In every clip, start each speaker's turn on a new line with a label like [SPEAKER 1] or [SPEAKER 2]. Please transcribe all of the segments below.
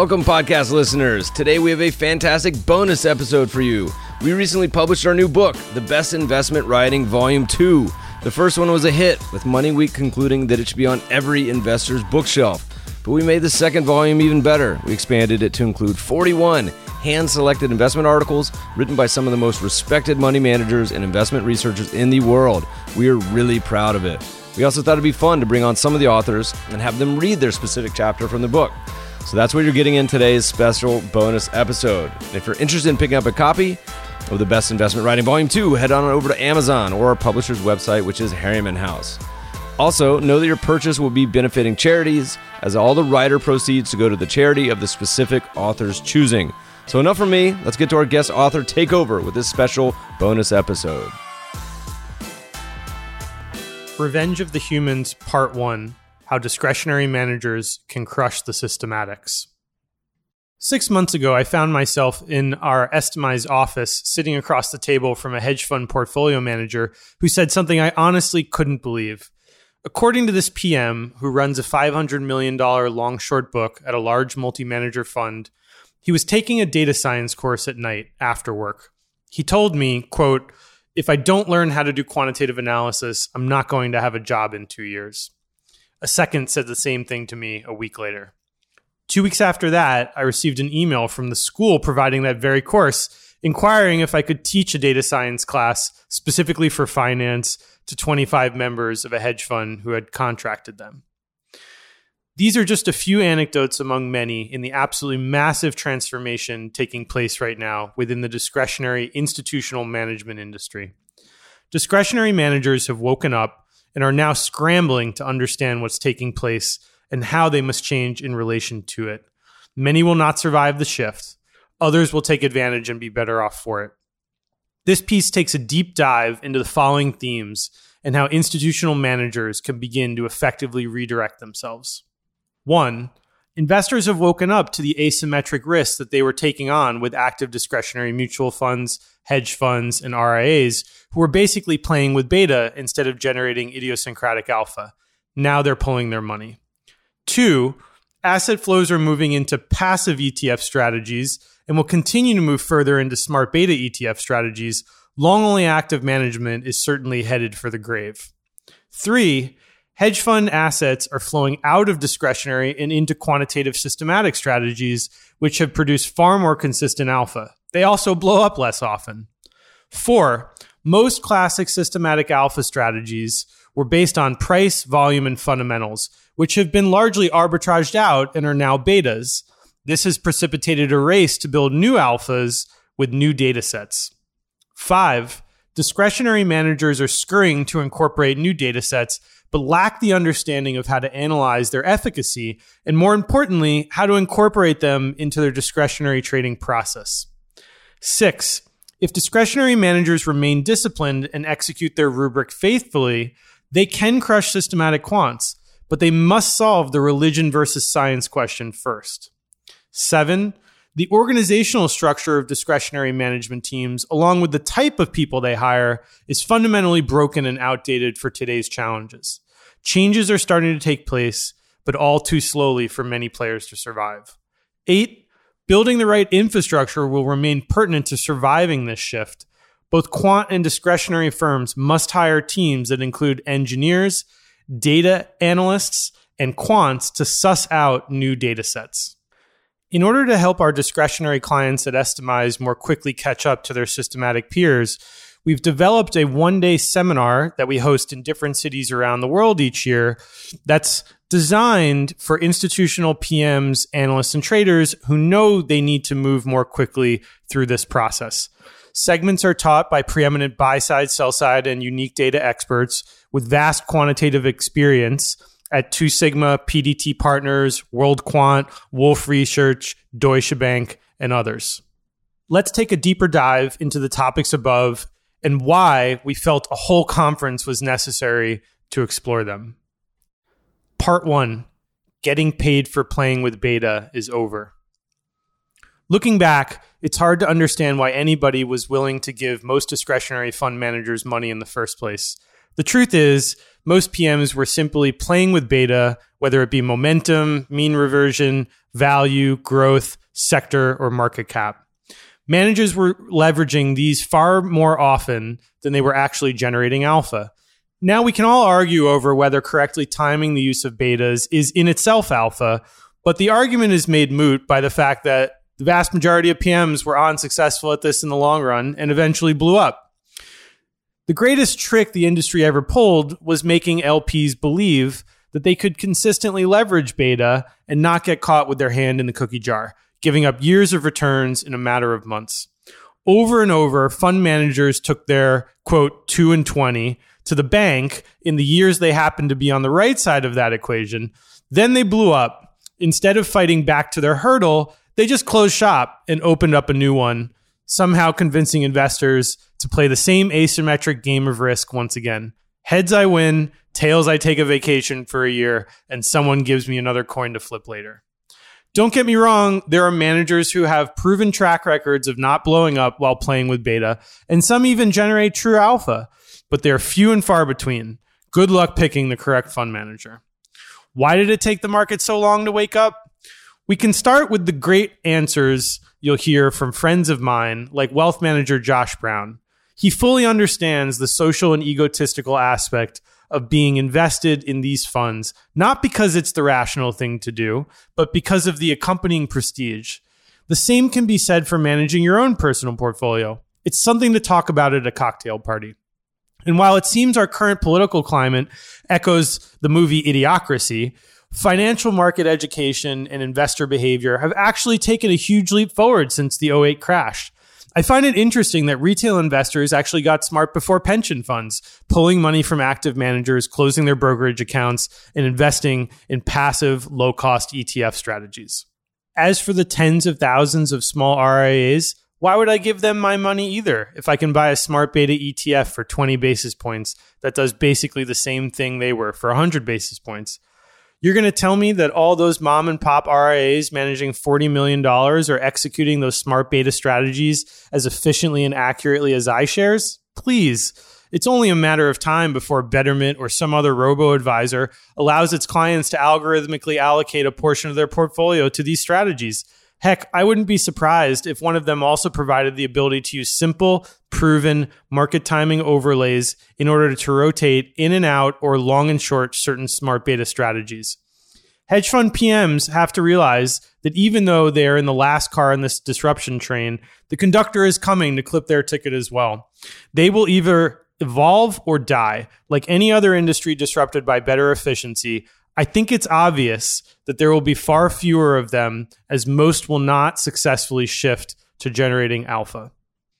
[SPEAKER 1] Welcome, podcast listeners. Today we have a fantastic bonus episode for you. We recently published our new book, The Best Investment Writing, Volume 2. The first one was a hit, with Money Week concluding that it should be on every investor's bookshelf. But we made the second volume even better. We expanded it to include 41 hand-selected investment articles written by some of the most respected money managers and investment researchers in the world. We are really proud of it. We also thought it'd be fun to bring on some of the authors and have them read their specific chapter from the book. So that's what you're getting in today's special bonus episode. And if you're interested in picking up a copy of The Best Investment Writing Volume 2, head on over to Amazon or our publisher's website, which is Harriman House. Also, know that your purchase will be benefiting charities, as all the writer proceeds to go to the charity of the specific author's choosing. So enough from me. Let's get to our guest author takeover with this special bonus episode.
[SPEAKER 2] Revenge of the Humans, Part 1, How Discretionary Managers Can Crush the Systematics. 6 months ago, I found myself in our Estimize office sitting across the table from a hedge fund portfolio manager who said something I honestly couldn't believe. According to this PM, who runs a $500 million long-short book at a large multi-manager fund, he was taking a data science course at night after work. He told me, quote, "If I don't learn how to do quantitative analysis, I'm not going to have a job in 2 years." A second said the same thing to me a week later. 2 weeks after that, I received an email from the school providing that very course, inquiring if I could teach a data science class specifically for finance to 25 members of a hedge fund who had contracted them. These are just a few anecdotes among many in the absolutely massive transformation taking place right now within the discretionary institutional management industry. Discretionary managers have woken up and are now scrambling to understand what's taking place and how they must change in relation to it. Many will not survive the shift. Others will take advantage and be better off for it. This piece takes a deep dive into the following themes and how institutional managers can begin to effectively redirect themselves. 1. Investors have woken up to the asymmetric risks that they were taking on with active discretionary mutual funds, hedge funds, and RIAs, who were basically playing with beta instead of generating idiosyncratic alpha. Now they're pulling their money. 2. Asset flows are moving into passive ETF strategies and will continue to move further into smart beta ETF strategies. Long-only active management is certainly headed for the grave. 3. Hedge fund assets are flowing out of discretionary and into quantitative systematic strategies, which have produced far more consistent alpha. They also blow up less often. 4. Most classic systematic alpha strategies were based on price, volume, and fundamentals, which have been largely arbitraged out and are now betas. This has precipitated a race to build new alphas with new data sets. 5. Discretionary managers are scurrying to incorporate new data sets, but lack the understanding of how to analyze their efficacy, and more importantly, how to incorporate them into their discretionary trading process. 6. If discretionary managers remain disciplined and execute their rubric faithfully, they can crush systematic quants, but they must solve the religion versus science question first. 7. The organizational structure of discretionary management teams, along with the type of people they hire, is fundamentally broken and outdated for today's challenges. Changes are starting to take place, but all too slowly for many players to survive. 8. Building the right infrastructure will remain pertinent to surviving this shift. Both quant and discretionary firms must hire teams that include engineers, data analysts, and quants to suss out new data sets. In order to help our discretionary clients at Estimize more quickly catch up to their systematic peers, we've developed a one-day seminar that we host in different cities around the world each year that's designed for institutional PMs, analysts, and traders who know they need to move more quickly through this process. Segments are taught by preeminent buy-side, sell-side, and unique data experts with vast quantitative experience at Two Sigma, PDT Partners, World Quant, Wolf Research, Deutsche Bank, and others. Let's take a deeper dive into the topics above and why we felt a whole conference was necessary to explore them. Part 1, Getting Paid for Playing with Beta is over. Looking back, it's hard to understand why anybody was willing to give most discretionary fund managers money in the first place. The truth is, most PMs were simply playing with beta, whether it be momentum, mean reversion, value, growth, sector, or market cap. Managers were leveraging these far more often than they were actually generating alpha. Now we can all argue over whether correctly timing the use of betas is in itself alpha, but the argument is made moot by the fact that the vast majority of PMs were unsuccessful at this in the long run and eventually blew up. The greatest trick the industry ever pulled was making LPs believe that they could consistently leverage beta and not get caught with their hand in the cookie jar, giving up years of returns in a matter of months. Over and over, fund managers took their, quote, 2 and 20 to the bank in the years they happened to be on the right side of that equation. Then they blew up. Instead of fighting back to their hurdle, they just closed shop and opened up a new one, somehow convincing investors to play the same asymmetric game of risk once again. Heads I win, tails I take a vacation for a year, and someone gives me another coin to flip later. Don't get me wrong, there are managers who have proven track records of not blowing up while playing with beta, and some even generate true alpha, but they're few and far between. Good luck picking the correct fund manager. Why did it take the market so long to wake up? We can start with the great answers you'll hear from friends of mine like wealth manager Josh Brown. He fully understands the social and egotistical aspect of being invested in these funds, not because it's the rational thing to do, but because of the accompanying prestige. The same can be said for managing your own personal portfolio. It's something to talk about at a cocktail party. And while it seems our current political climate echoes the movie Idiocracy, financial market education and investor behavior have actually taken a huge leap forward since the '08 crash. I find it interesting that retail investors actually got smart before pension funds, pulling money from active managers, closing their brokerage accounts, and investing in passive, low-cost ETF strategies. As for the tens of thousands of small RIAs, why would I give them my money either if I can buy a smart beta ETF for 20 basis points that does basically the same thing they were for 100 basis points? You're going to tell me that all those mom and pop RIAs managing $40 million are executing those smart beta strategies as efficiently and accurately as iShares? Please. It's only a matter of time before Betterment or some other robo-advisor allows its clients to algorithmically allocate a portion of their portfolio to these strategies. Heck, I wouldn't be surprised if one of them also provided the ability to use simple, proven market timing overlays in order to rotate in and out or long and short certain smart beta strategies. Hedge fund PMs have to realize that even though they're in the last car in this disruption train, the conductor is coming to clip their ticket as well. They will either evolve or die. Like any other industry disrupted by better efficiency, I think it's obvious that there will be far fewer of them, as most will not successfully shift to generating alpha.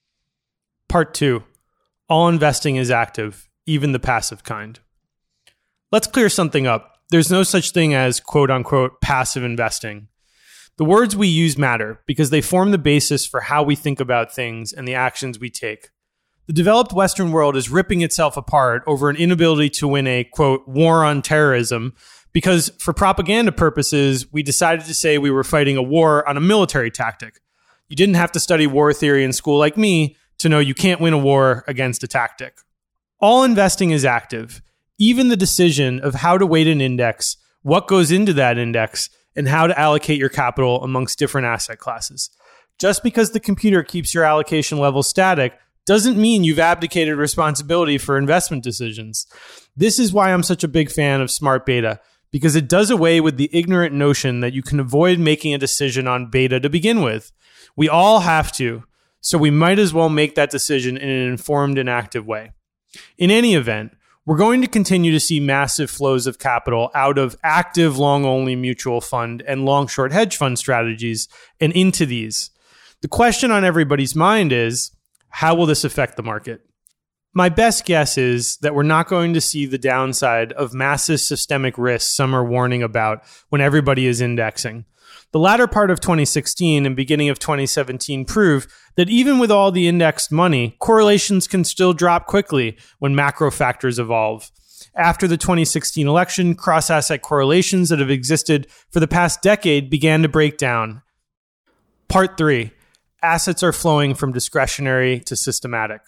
[SPEAKER 2] Part 2. All investing is active, even the passive kind. Let's clear something up. There's no such thing as quote-unquote passive investing. The words we use matter because they form the basis for how we think about things and the actions we take. The developed Western world is ripping itself apart over an inability to win a, quote, war on terrorism because for propaganda purposes, we decided to say we were fighting a war on a military tactic. You didn't have to study war theory in school like me to know you can't win a war against a tactic. All investing is active. Even the decision of how to weight an index, what goes into that index, and how to allocate your capital amongst different asset classes. Just because the computer keeps your allocation level static doesn't mean you've abdicated responsibility for investment decisions. This is why I'm such a big fan of smart beta, because it does away with the ignorant notion that you can avoid making a decision on beta to begin with. We all have to, so we might as well make that decision in an informed and active way. In any event, we're going to continue to see massive flows of capital out of active long-only mutual fund and long-short hedge fund strategies and into these. The question on everybody's mind is, how will this affect the market? My best guess is that we're not going to see the downside of massive systemic risks some are warning about when everybody is indexing. The latter part of 2016 and beginning of 2017 prove that even with all the indexed money, correlations can still drop quickly when macro factors evolve. After the 2016 election, cross-asset correlations that have existed for the past decade began to break down. Part 3. Assets are flowing from discretionary to systematic.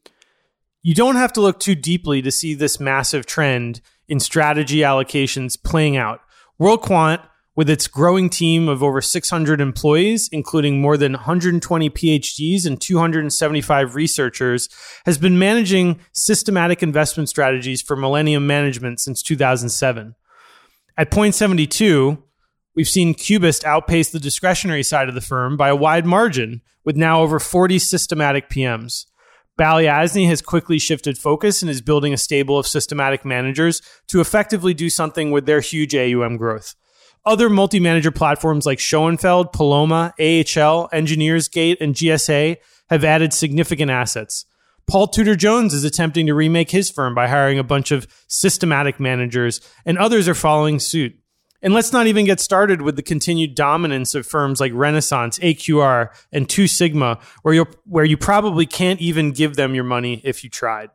[SPEAKER 2] You don't have to look too deeply to see this massive trend in strategy allocations playing out. World Quant, with its growing team of over 600 employees, including more than 120 PhDs and 275 researchers, has been managing systematic investment strategies for Millennium Management since 2007. At Point72, we've seen Cubist outpace the discretionary side of the firm by a wide margin, with now over 40 systematic PMs. Balyasny has quickly shifted focus and is building a stable of systematic managers to effectively do something with their huge AUM growth. Other multi-manager platforms like Schoenfeld, Paloma, AHL, Engineers Gate, and GSA have added significant assets. Paul Tudor Jones is attempting to remake his firm by hiring a bunch of systematic managers, and others are following suit. And let's not even get started with the continued dominance of firms like Renaissance, AQR, and Two Sigma, where you probably can't even give them your money if you tried.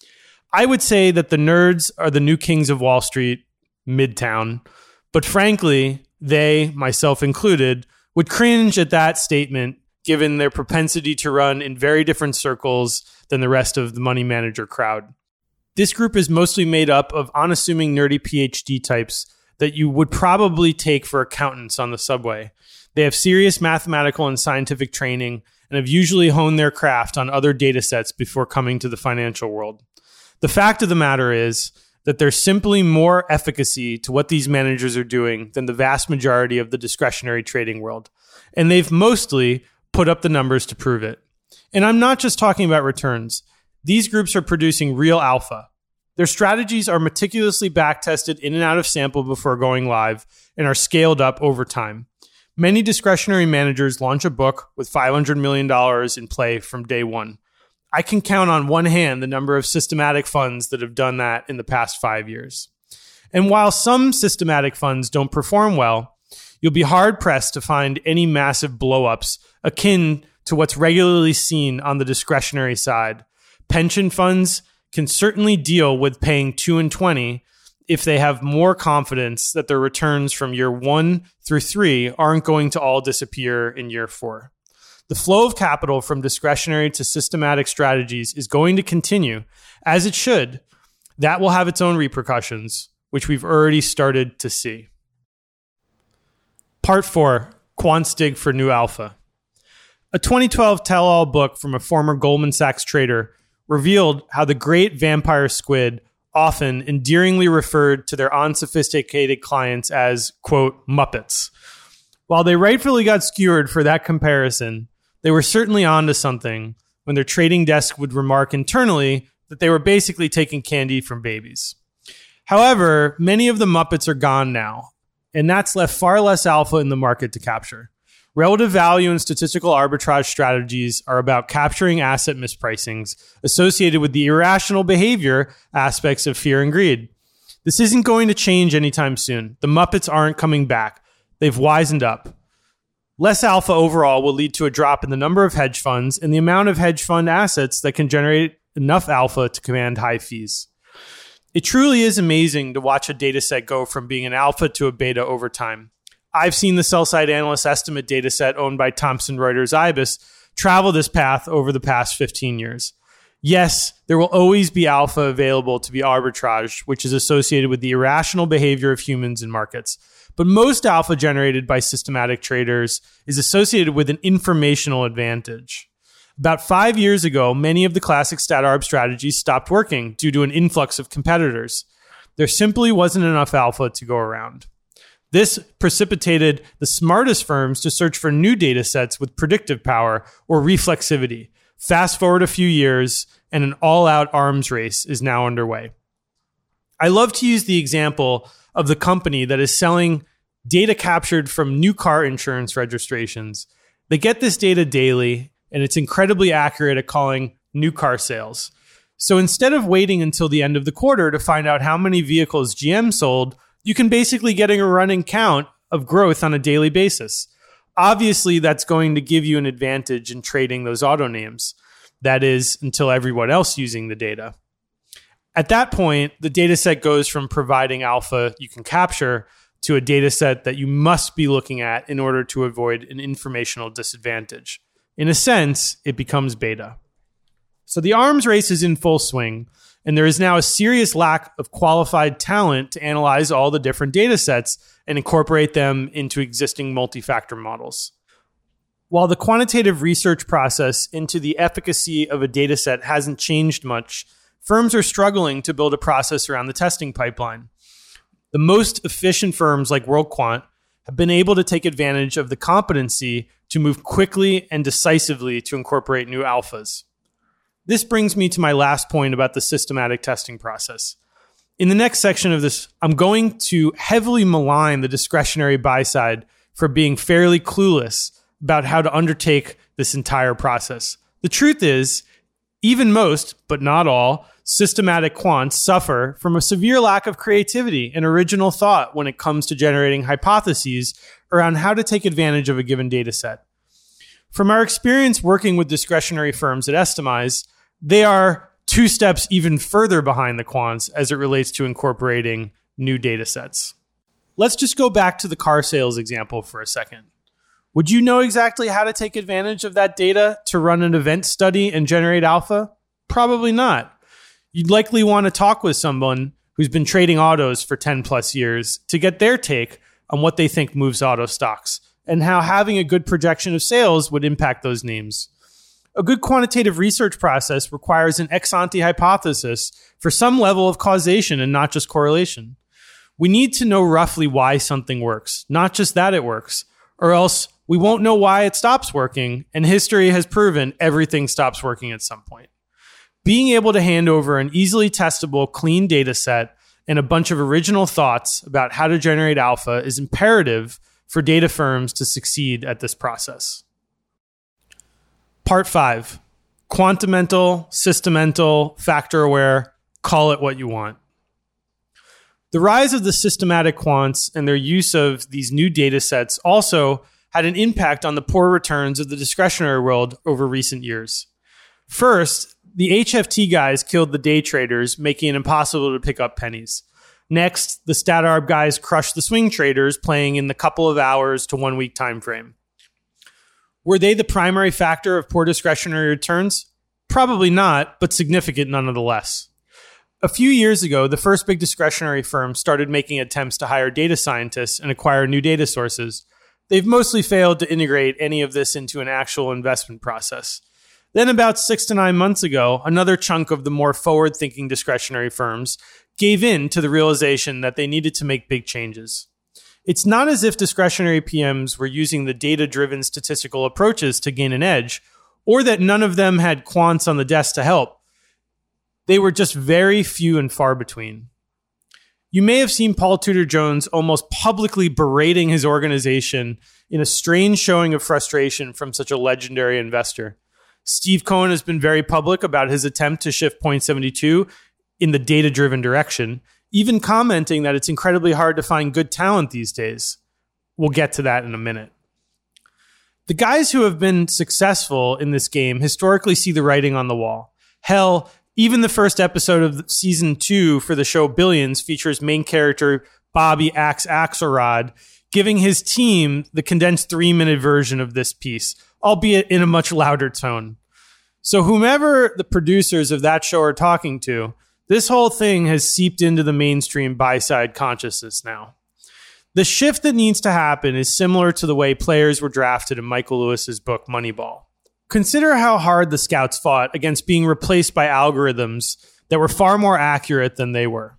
[SPEAKER 2] I would say that the nerds are the new kings of Wall Street, Midtown. But frankly, they, myself included, would cringe at that statement given their propensity to run in very different circles than the rest of the money manager crowd. This group is mostly made up of unassuming nerdy PhD types that you would probably take for accountants on the subway. They have serious mathematical and scientific training and have usually honed their craft on other data sets before coming to the financial world. The fact of the matter is that there's simply more efficacy to what these managers are doing than the vast majority of the discretionary trading world. And they've mostly put up the numbers to prove it. And I'm not just talking about returns. These groups are producing real alpha. Their strategies are meticulously back-tested in and out of sample before going live and are scaled up over time. Many discretionary managers launch a book with $500 million in play from day one. I can count on one hand the number of systematic funds that have done that in the past 5 years. And while some systematic funds don't perform well, you'll be hard-pressed to find any massive blowups akin to what's regularly seen on the discretionary side. Pension funds can certainly deal with paying 2 and 20 if they have more confidence that their returns from year 1 through 3 aren't going to all disappear in year 4. The flow of capital from discretionary to systematic strategies is going to continue, as it should. That will have its own repercussions, which we've already started to see. Part 4, Quants Dig for New Alpha. A 2012 tell-all book from a former Goldman Sachs trader revealed how the great vampire squid often endearingly referred to their unsophisticated clients as, quote, Muppets. While they rightfully got skewered for that comparison, they were certainly onto something when their trading desk would remark internally that they were basically taking candy from babies. However, many of the Muppets are gone now, and that's left far less alpha in the market to capture. Relative value and statistical arbitrage strategies are about capturing asset mispricings associated with the irrational behavior aspects of fear and greed. This isn't going to change anytime soon. The Muppets aren't coming back. They've wisened up. Less alpha overall will lead to a drop in the number of hedge funds and the amount of hedge fund assets that can generate enough alpha to command high fees. It truly is amazing to watch a data set go from being an alpha to a beta over time. I've seen the sell-side analyst estimate data set owned by Thomson Reuters IBIS travel this path over the past 15 years. Yes, there will always be alpha available to be arbitraged, which is associated with the irrational behavior of humans in markets. But most alpha generated by systematic traders is associated with an informational advantage. About 5 years ago, many of the classic stat arb strategies stopped working due to an influx of competitors. There simply wasn't enough alpha to go around. This precipitated the smartest firms to search for new data sets with predictive power or reflexivity. Fast forward a few years, and an all-out arms race is now underway. I love to use the example of the company that is selling data captured from new car insurance registrations. They get this data daily, and it's incredibly accurate at calling new car sales. So instead of waiting until the end of the quarter to find out how many vehicles GM sold, you can basically get a running count of growth on a daily basis. Obviously, that's going to give you an advantage in trading those auto names. That is, until everyone else using the data. At that point, the data set goes from providing alpha you can capture to a data set that you must be looking at in order to avoid an informational disadvantage. In a sense, it becomes beta. So the arms race is in full swing, And there is now a serious lack of qualified talent to analyze all the different data sets and incorporate them into existing multi-factor models. While the quantitative research process into the efficacy of a data set hasn't changed much, firms are struggling to build a process around the testing pipeline. The most efficient firms like WorldQuant have been able to take advantage of the competency to move quickly and decisively to incorporate new alphas. This brings me to my last point about the systematic testing process. In the next section of this, I'm going to heavily malign the discretionary buy side for being fairly clueless about how to undertake this entire process. The truth is, even most, but not all, systematic quants suffer from a severe lack of creativity and original thought when it comes to generating hypotheses around how to take advantage of a given data set. From our experience working with discretionary firms at Estimize, they are 2 steps even further behind the quants as it relates to incorporating new data sets. Let's just go back to the car sales example for a second. Would you know exactly how to take advantage of that data to run an event study and generate alpha? Probably not. You'd likely want to talk with someone who's been trading autos for 10 plus years to get their take on what they think moves auto stocks and how having a good projection of sales would impact those names. A good quantitative research process requires an ex-ante hypothesis for some level of causation and not just correlation. We need to know roughly why something works, not just that it works, or else we won't know why it stops working, and history has proven everything stops working at some point. Being able to hand over an easily testable, clean data set and a bunch of original thoughts about how to generate alpha is imperative for data firms to succeed at this process. Part 5, quantamental, systamental, factor-aware, call it what you want. The rise of the systematic quants and their use of these new data sets also had an impact on the poor returns of the discretionary world over recent years. First, the HFT guys killed the day traders, making it impossible to pick up pennies. Next, the StatArb guys crushed the swing traders, playing in the couple of hours to 1 week time frame. Were they the primary factor of poor discretionary returns? Probably not, but significant nonetheless. A few years ago, the first big discretionary firms started making attempts to hire data scientists and acquire new data sources. They've mostly failed to integrate any of this into an actual investment process. Then about 6 to 9 months ago, another chunk of the more forward-thinking discretionary firms gave in to the realization that they needed to make big changes. It's not as if discretionary PMs were using the data-driven statistical approaches to gain an edge, or that none of them had quants on the desk to help. They were just very few and far between. You may have seen Paul Tudor Jones almost publicly berating his organization in a strange showing of frustration from such a legendary investor. Steve Cohen has been very public about his attempt to shift Point72 in the data-driven direction, even commenting that it's incredibly hard to find good talent these days. We'll get to that in a minute. The guys who have been successful in this game historically see the writing on the wall. Hell, even the first episode of season 2 for the show Billions features main character Bobby Axelrod giving his team the condensed 3-minute version of this piece, albeit in a much louder tone. So whomever the producers of that show are talking to, this whole thing has seeped into the mainstream buy-side consciousness now. The shift that needs to happen is similar to the way players were drafted in Michael Lewis's book Moneyball. Consider how hard the scouts fought against being replaced by algorithms that were far more accurate than they were.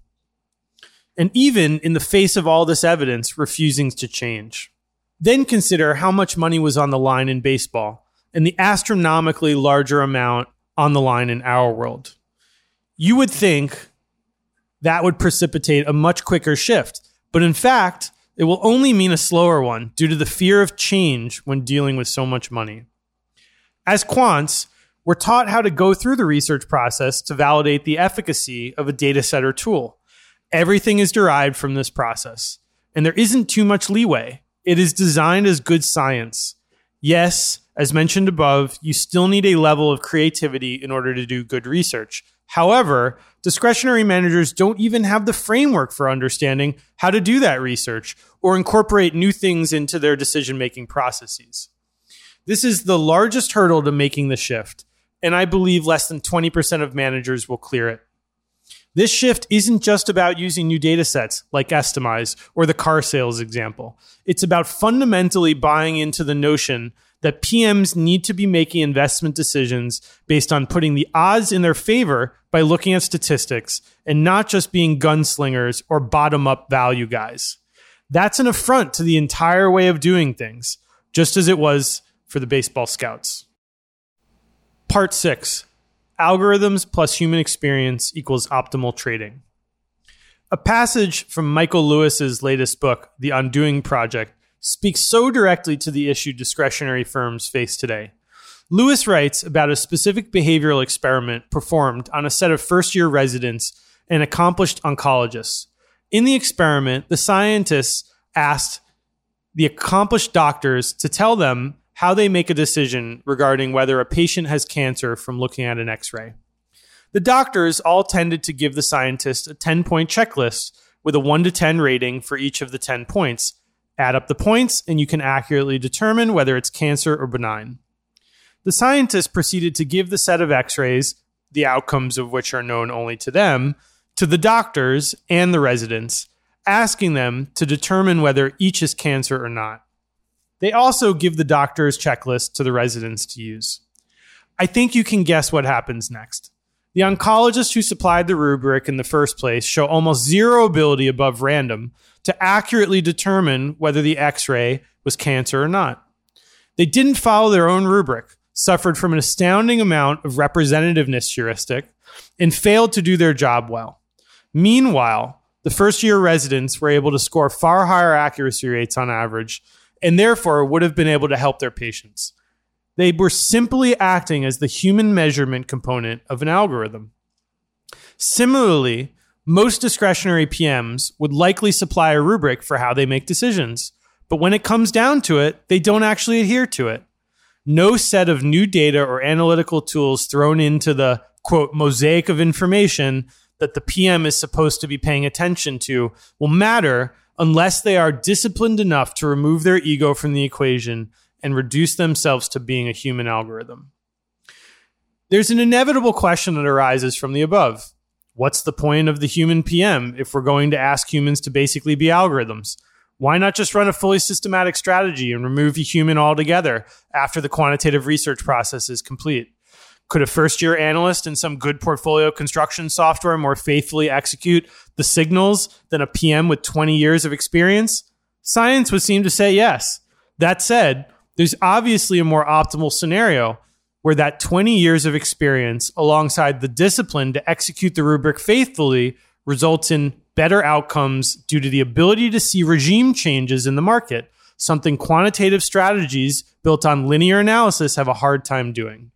[SPEAKER 2] And even in the face of all this evidence, refusing to change. Then consider how much money was on the line in baseball and the astronomically larger amount on the line in our world. You would think that would precipitate a much quicker shift, but in fact, it will only mean a slower one due to the fear of change when dealing with so much money. As quants, we're taught how to go through the research process to validate the efficacy of a data set or tool. Everything is derived from this process, and there isn't too much leeway. It is designed as good science. Yes, as mentioned above, you still need a level of creativity in order to do good research. However, discretionary managers don't even have the framework for understanding how to do that research or incorporate new things into their decision-making processes. This is the largest hurdle to making the shift, and I believe less than 20% of managers will clear it. This shift isn't just about using new data sets like Estimize or the car sales example. It's about fundamentally buying into the notion that PMs need to be making investment decisions based on putting the odds in their favor by looking at statistics and not just being gunslingers or bottom-up value guys. That's an affront to the entire way of doing things, just as it was for the baseball scouts. Part 6. Algorithms plus human experience equals optimal trading. A passage from Michael Lewis's latest book, The Undoing Project, speaks so directly to the issue discretionary firms face today. Lewis writes about a specific behavioral experiment performed on a set of first-year residents and accomplished oncologists. In the experiment, the scientists asked the accomplished doctors to tell them how they make a decision regarding whether a patient has cancer from looking at an X-ray. The doctors all tended to give the scientists a 10-point checklist with a 1 to 10 rating for each of the 10 points. Add up the points, and you can accurately determine whether it's cancer or benign. The scientists proceeded to give the set of X-rays, the outcomes of which are known only to them, to the doctors and the residents, asking them to determine whether each is cancer or not. They also give the doctor's checklist to the residents to use. I think you can guess what happens next. The oncologists who supplied the rubric in the first place show almost zero ability above random to accurately determine whether the X-ray was cancer or not. They didn't follow their own rubric, suffered from an astounding amount of representativeness heuristic, and failed to do their job well. Meanwhile, the first-year residents were able to score far higher accuracy rates on average, and therefore would have been able to help their patients. They were simply acting as the human measurement component of an algorithm. Similarly, most discretionary PMs would likely supply a rubric for how they make decisions, but when it comes down to it, they don't actually adhere to it. No set of new data or analytical tools thrown into the, quote, mosaic of information that the PM is supposed to be paying attention to will matter unless they are disciplined enough to remove their ego from the equation and reduce themselves to being a human algorithm. There's an inevitable question that arises from the above. What's the point of the human PM if we're going to ask humans to basically be algorithms? Why not just run a fully systematic strategy and remove the human altogether after the quantitative research process is complete? Could a first-year analyst in some good portfolio construction software more faithfully execute the signals than a PM with 20 years of experience? Science would seem to say yes. That said, there's obviously a more optimal scenario where that 20 years of experience alongside the discipline to execute the rubric faithfully results in better outcomes due to the ability to see regime changes in the market, something quantitative strategies built on linear analysis have a hard time doing.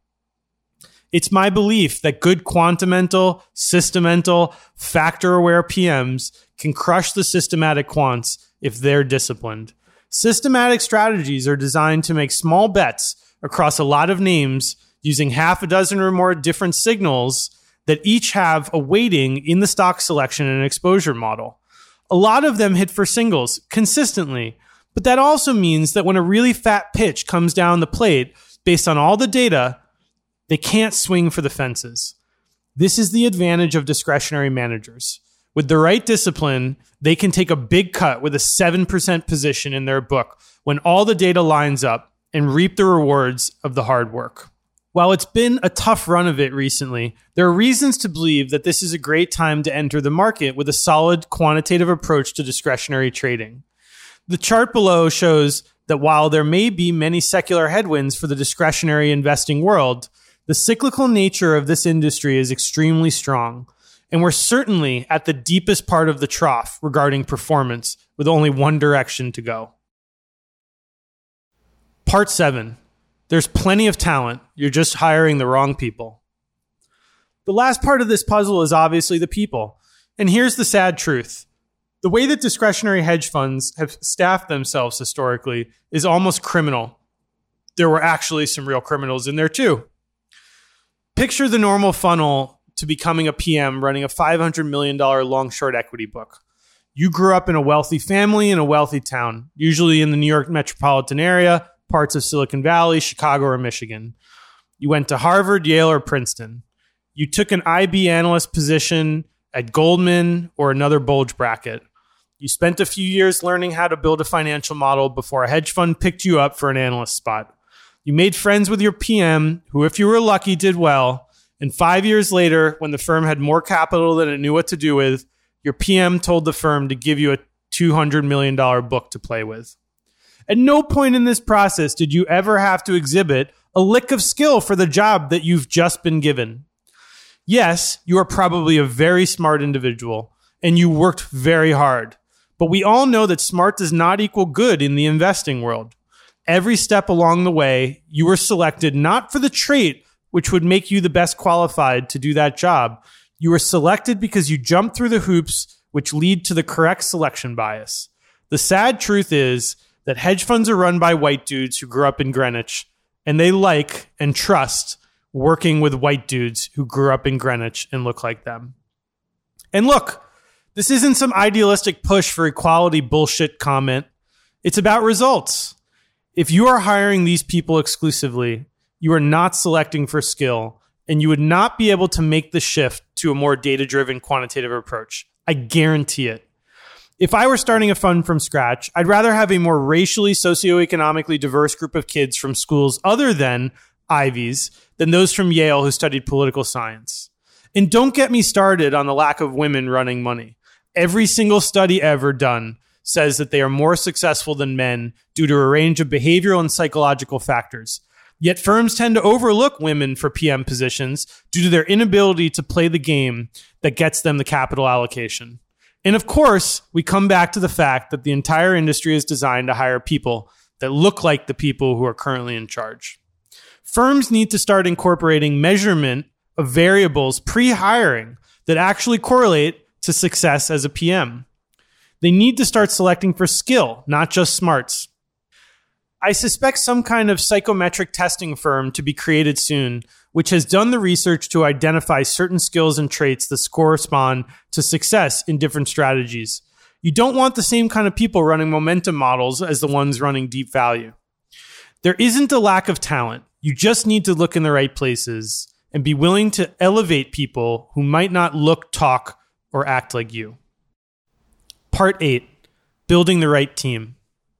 [SPEAKER 2] It's my belief that good quantamental, systamental, factor-aware PMs can crush the systematic quants if they're disciplined. Systematic strategies are designed to make small bets across a lot of names using half a dozen or more different signals that each have a weighting in the stock selection and exposure model. A lot of them hit for singles consistently, but that also means that when a really fat pitch comes down the plate based on all the data, they can't swing for the fences. This is the advantage of discretionary managers. With the right discipline, they can take a big cut with a 7% position in their book when all the data lines up and reap the rewards of the hard work. While it's been a tough run of it recently, there are reasons to believe that this is a great time to enter the market with a solid quantitative approach to discretionary trading. The chart below shows that while there may be many secular headwinds for the discretionary investing world, the cyclical nature of this industry is extremely strong, and we're certainly at the deepest part of the trough regarding performance with only one direction to go. Part 7. There's plenty of talent. You're just hiring the wrong people. The last part of this puzzle is obviously the people. And here's the sad truth. The way that discretionary hedge funds have staffed themselves historically is almost criminal. There were actually some real criminals in there too. Picture the normal funnel to becoming a PM running a $500 million long-short equity book. You grew up in a wealthy family in a wealthy town, usually in the New York metropolitan area, parts of Silicon Valley, Chicago, or Michigan. You went to Harvard, Yale, or Princeton. You took an IB analyst position at Goldman or another bulge bracket. You spent a few years learning how to build a financial model before a hedge fund picked you up for an analyst spot. You made friends with your PM, who, if you were lucky, did well. And 5 years later, when the firm had more capital than it knew what to do with, your PM told the firm to give you a $200 million book to play with. At no point in this process did you ever have to exhibit a lick of skill for the job that you've just been given. Yes, you are probably a very smart individual, and you worked very hard. But we all know that smart does not equal good in the investing world. Every step along the way, you were selected not for the trait which would make you the best qualified to do that job. You were selected because you jumped through the hoops which lead to the correct selection bias. The sad truth is that hedge funds are run by white dudes who grew up in Greenwich, and they like and trust working with white dudes who grew up in Greenwich and look like them. And look, this isn't some idealistic push for equality bullshit comment. It's about results. If you are hiring these people exclusively, you are not selecting for skill, and you would not be able to make the shift to a more data-driven quantitative approach. I guarantee it. If I were starting a fund from scratch, I'd rather have a more racially, socioeconomically diverse group of kids from schools other than Ivies than those from Yale who studied political science. And don't get me started on the lack of women running money. Every single study ever done says that they are more successful than men due to a range of behavioral and psychological factors. Yet firms tend to overlook women for PM positions due to their inability to play the game that gets them the capital allocation. And of course, we come back to the fact that the entire industry is designed to hire people that look like the people who are currently in charge. Firms need to start incorporating measurement of variables pre-hiring that actually correlate to success as a PM. They need to start selecting for skill, not just smarts. I suspect some kind of psychometric testing firm to be created soon, which has done the research to identify certain skills and traits that correspond to success in different strategies. You don't want the same kind of people running momentum models as the ones running deep value. There isn't a lack of talent. You just need to look in the right places and be willing to elevate people who might not look, talk, or act like you. Part 8, building the right team.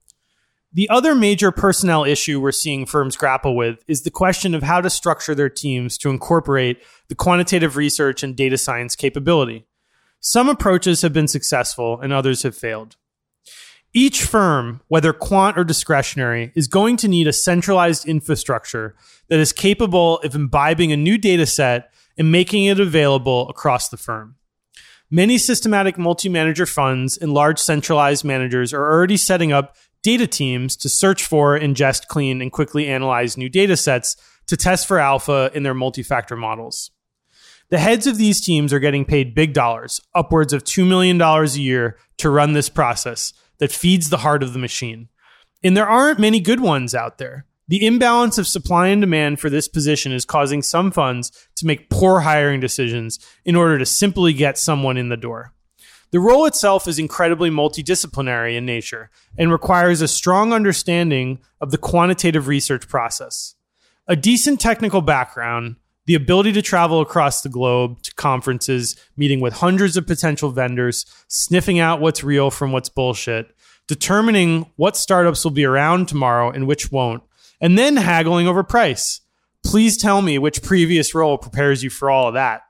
[SPEAKER 2] The other major personnel issue we're seeing firms grapple with is the question of how to structure their teams to incorporate the quantitative research and data science capability. Some approaches have been successful and others have failed. Each firm, whether quant or discretionary, is going to need a centralized infrastructure that is capable of imbibing a new data set and making it available across the firm. Many systematic multi-manager funds and large centralized managers are already setting up data teams to search for, ingest, clean, and quickly analyze new data sets to test for alpha in their multi-factor models. The heads of these teams are getting paid big dollars, upwards of $2 million a year, to run this process that feeds the heart of the machine. And there aren't many good ones out there. The imbalance of supply and demand for this position is causing some funds to make poor hiring decisions in order to simply get someone in the door. The role itself is incredibly multidisciplinary in nature and requires a strong understanding of the quantitative research process. A decent technical background, the ability to travel across the globe to conferences, meeting with hundreds of potential vendors, sniffing out what's real from what's bullshit, determining what startups will be around tomorrow and which won't, and then haggling over price. Please tell me which previous role prepares you for all of that.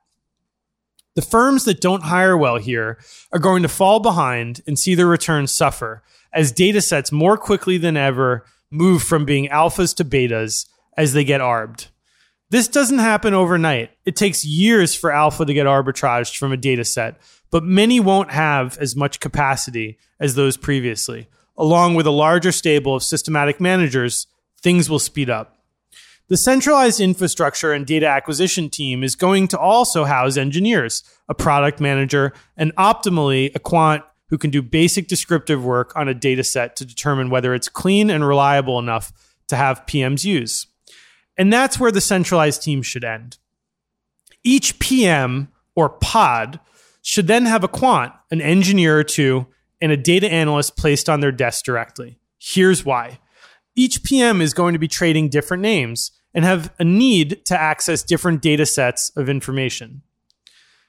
[SPEAKER 2] The firms that don't hire well here are going to fall behind and see their returns suffer as data sets more quickly than ever move from being alphas to betas as they get arbed. This doesn't happen overnight. It takes years for alpha to get arbitraged from a data set, but many won't have as much capacity as those previously. Along with a larger stable of systematic managers, things will speed up. The centralized infrastructure and data acquisition team is going to also house engineers, a product manager, and optimally a quant who can do basic descriptive work on a data set to determine whether it's clean and reliable enough to have PMs use. And that's where the centralized team should end. Each PM or pod should then have a quant, an engineer or two, and a data analyst placed on their desk directly. Here's why. Each PM is going to be trading different names and have a need to access different data sets of information.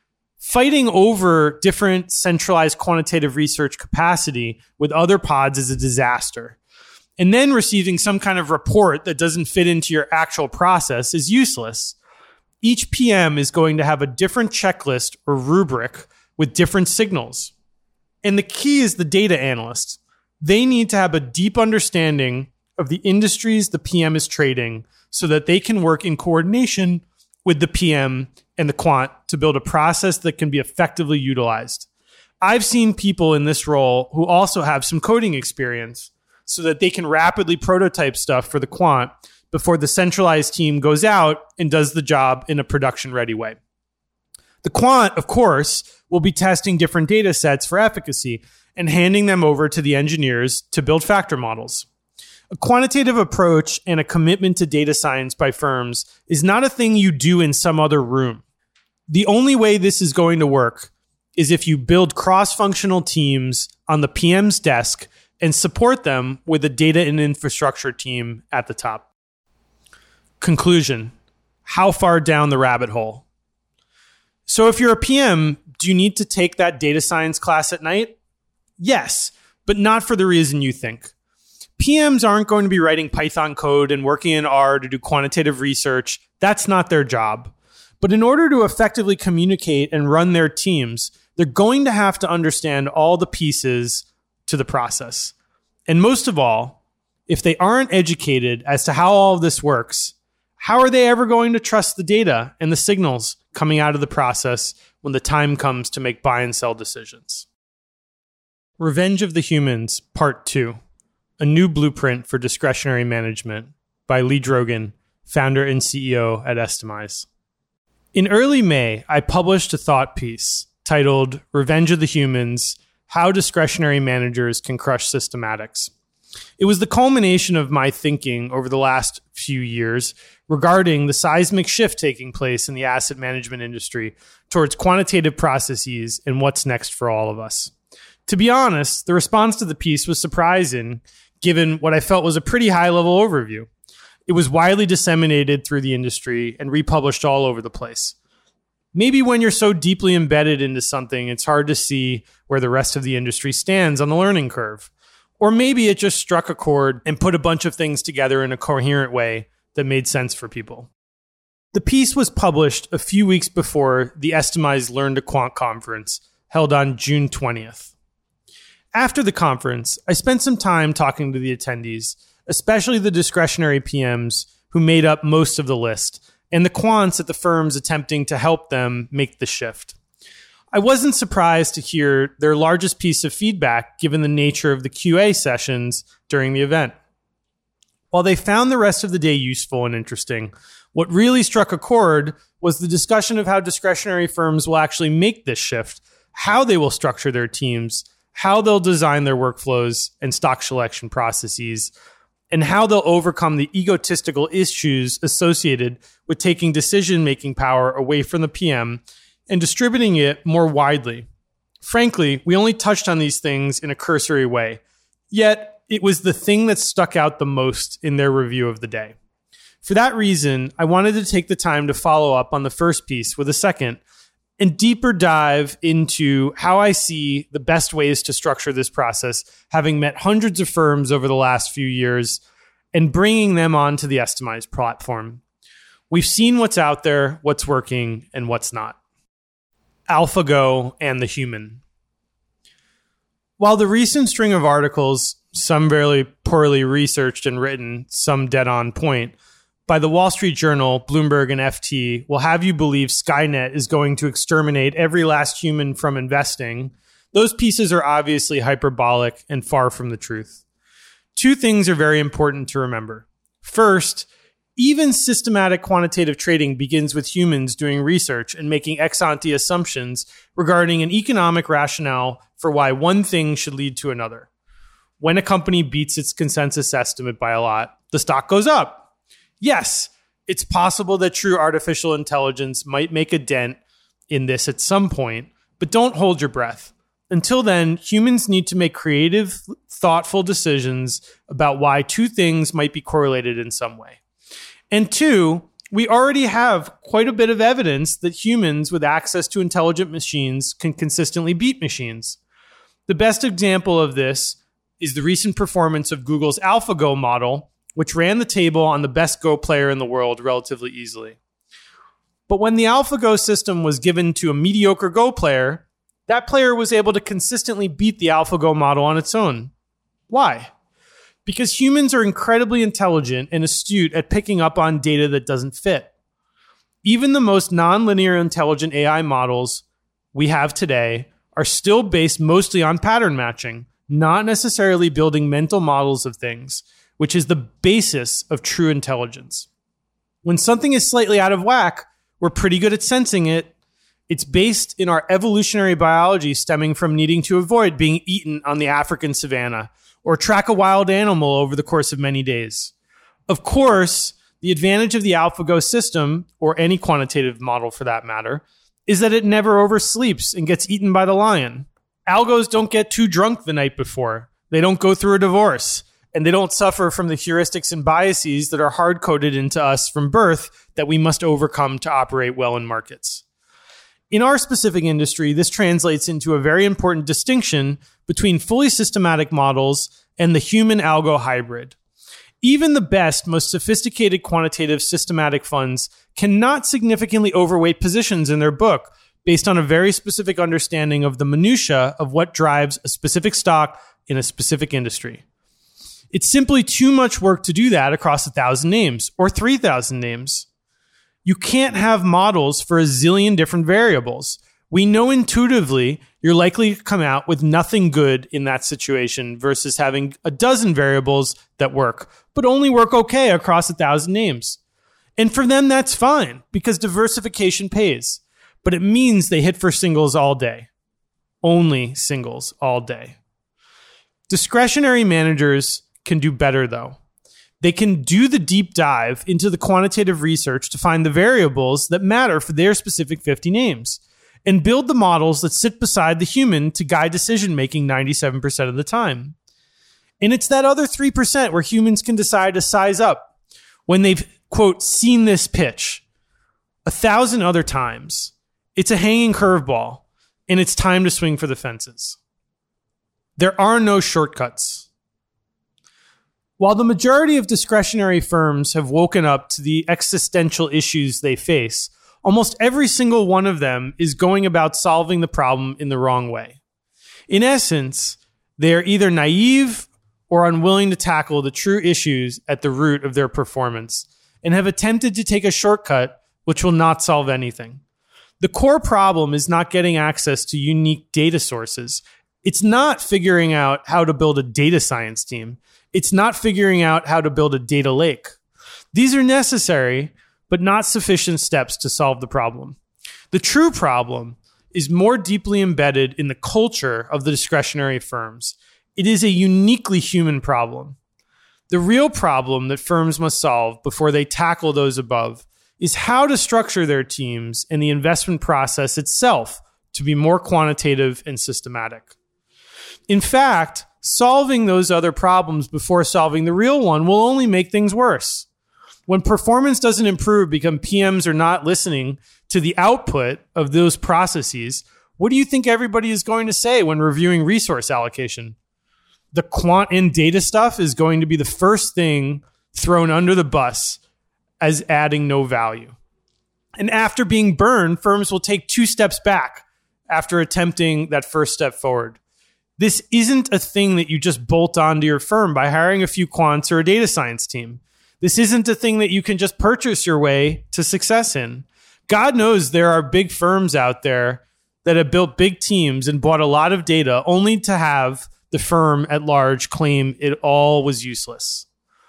[SPEAKER 2] Fighting over different centralized quantitative research capacity with other pods is a disaster. And then receiving some kind of report that doesn't fit into your actual process is useless. Each PM is going to have a different checklist or rubric with different signals. And the key is the data analyst. They need to have a deep understanding of the industries the PM is trading so that they can work in coordination with the PM and the quant to build a process that can be effectively utilized. I've seen people in this role who also have some coding experience so that they can rapidly prototype stuff for the quant before the centralized team goes out and does the job in a production-ready way. The quant, of course, will be testing different data sets for efficacy and handing them over to the engineers to build factor models. A quantitative approach and a commitment to data science by firms is not a thing you do in some other room. The only way this is going to work is if you build cross-functional teams on the PM's desk and support them with a data and infrastructure team at the top. Conclusion: how far down the rabbit hole? So if you're a PM, do you need to take that data science class at night? Yes, but not for the reason you think. PMs aren't going to be writing Python code and working in R to do quantitative research. That's not their job. But in order to effectively communicate and run their teams, they're going to have to understand all the pieces to the process. And most of all, if they aren't educated as to how all of this works, how are they ever going to trust the data and the signals coming out of the process when the time comes to make buy and sell decisions? Revenge of the Humans, Part 2. A New Blueprint for Discretionary Management by Lee Drogan, founder and CEO at Estimize. In early May, I published a thought piece titled Revenge of the Humans, How Discretionary Managers Can Crush Systematics. It was the culmination of my thinking over the last few years regarding the seismic shift taking place in the asset management industry towards quantitative processes and what's next for all of us. To be honest, the response to the piece was surprising, given what I felt was a pretty high-level overview. It was widely disseminated through the industry and republished all over the place. Maybe when you're so deeply embedded into something, it's hard to see where the rest of the industry stands on the learning curve. Or maybe it just struck a chord and put a bunch of things together in a coherent way that made sense for people. The piece was published a few weeks before the Estimize Learn to Quant conference held on June 20th. After the conference, I spent some time talking to the attendees, especially the discretionary PMs who made up most of the list, and the quants at the firms attempting to help them make the shift. I wasn't surprised to hear their largest piece of feedback given the nature of the QA sessions during the event. While they found the rest of the day useful and interesting, what really struck a chord was the discussion of how discretionary firms will actually make this shift, how they will structure their teams, how they'll design their workflows and stock selection processes, and how they'll overcome the egotistical issues associated with taking decision-making power away from the PM and distributing it more widely. Frankly, we only touched on these things in a cursory way, yet it was the thing that stuck out the most in their review of the day. For that reason, I wanted to take the time to follow up on the first piece with a second and deeper dive into how I see the best ways to structure this process, having met hundreds of firms over the last few years and bringing them onto the Estimize platform. We've seen what's out there, what's working, and what's not. AlphaGo and the Human. While the recent string of articles, some very poorly researched and written, some dead on point, by the Wall Street Journal, Bloomberg, and FT will have you believe Skynet is going to exterminate every last human from investing, those pieces are obviously hyperbolic and far from the truth. Two things are very important to remember. First, even systematic quantitative trading begins with humans doing research and making ex-ante assumptions regarding an economic rationale for why one thing should lead to another. When a company beats its consensus estimate by a lot, the stock goes up. Yes, it's possible that true artificial intelligence might make a dent in this at some point, but don't hold your breath. Until then, humans need to make creative, thoughtful decisions about why two things might be correlated in some way. And two, We already have quite a bit of evidence that humans with access to intelligent machines can consistently beat machines. The best example of this is the recent performance of Google's AlphaGo model, which ran the table on the best Go player in the world relatively easily. But when the AlphaGo system was given to a mediocre Go player, that player was able to consistently beat the AlphaGo model on its own. Why? Because humans are incredibly intelligent and astute at picking up on data that doesn't fit. Even the most nonlinear intelligent AI models we have today are still based mostly on pattern matching, not necessarily building mental models of things, which is the basis of true intelligence. When something is slightly out of whack, we're pretty good at sensing it. It's based in our evolutionary biology stemming from needing to avoid being eaten on the African savanna or track a wild animal over the course of many days. Of course, the advantage of the AlphaGo system, or any quantitative model for that matter, is that it never oversleeps and gets eaten by the lion. Algos don't get too drunk the night before. They don't go through a divorce. And they don't suffer from the heuristics and biases that are hard-coded into us from birth that we must overcome to operate well in markets. In our specific industry, this translates into a very important distinction between fully systematic models and the human-algo hybrid. Even the best, most sophisticated quantitative systematic funds cannot significantly overweight positions in their book based on a very specific understanding of the minutia of what drives a specific stock in a specific industry. It's simply too much work to do that across 1,000 names or 3,000 names. You can't have models for a zillion different variables. We know intuitively you're likely to come out with nothing good in that situation versus having a dozen variables that work, but only work okay across 1,000 names. And for them, that's fine because diversification pays. But it means they hit for singles all day. Only singles all day. Discretionary managers can do better, though. They can do the deep dive into the quantitative research to find the variables that matter for their specific 50 names and build the models that sit beside the human to guide decision-making 97% of the time. And it's that other 3% where humans can decide to size up when they've, quote, seen this pitch 1,000 other times. It's a hanging curveball, and it's time to swing for the fences. There are no shortcuts. While the majority of discretionary firms have woken up to the existential issues they face, almost every single one of them is going about solving the problem in the wrong way. In essence, they are either naive or unwilling to tackle the true issues at the root of their performance and have attempted to take a shortcut which will not solve anything. The core problem is not getting access to unique data sources. It's not figuring out how to build a data science team. It's not figuring out how to build a data lake. These are necessary, but not sufficient steps to solve the problem. The true problem is more deeply embedded in the culture of the discretionary firms. It is a uniquely human problem. The real problem that firms must solve before they tackle those above is how to structure their teams and the investment process itself to be more quantitative and systematic. In fact, solving those other problems before solving the real one will only make things worse. When performance doesn't improve because PMs are not listening to the output of those processes, what do you think everybody is going to say when reviewing resource allocation? The quant and data stuff is going to be the first thing thrown under the bus as adding no value. And after being burned, firms will take 2 steps back after attempting that first step forward. This isn't a thing that you just bolt onto your firm by hiring a few quants or a data science team. This isn't a thing that you can just purchase your way to success in. God knows there are big firms out there that have built big teams and bought a lot of data only to have the firm at large claim it all was useless.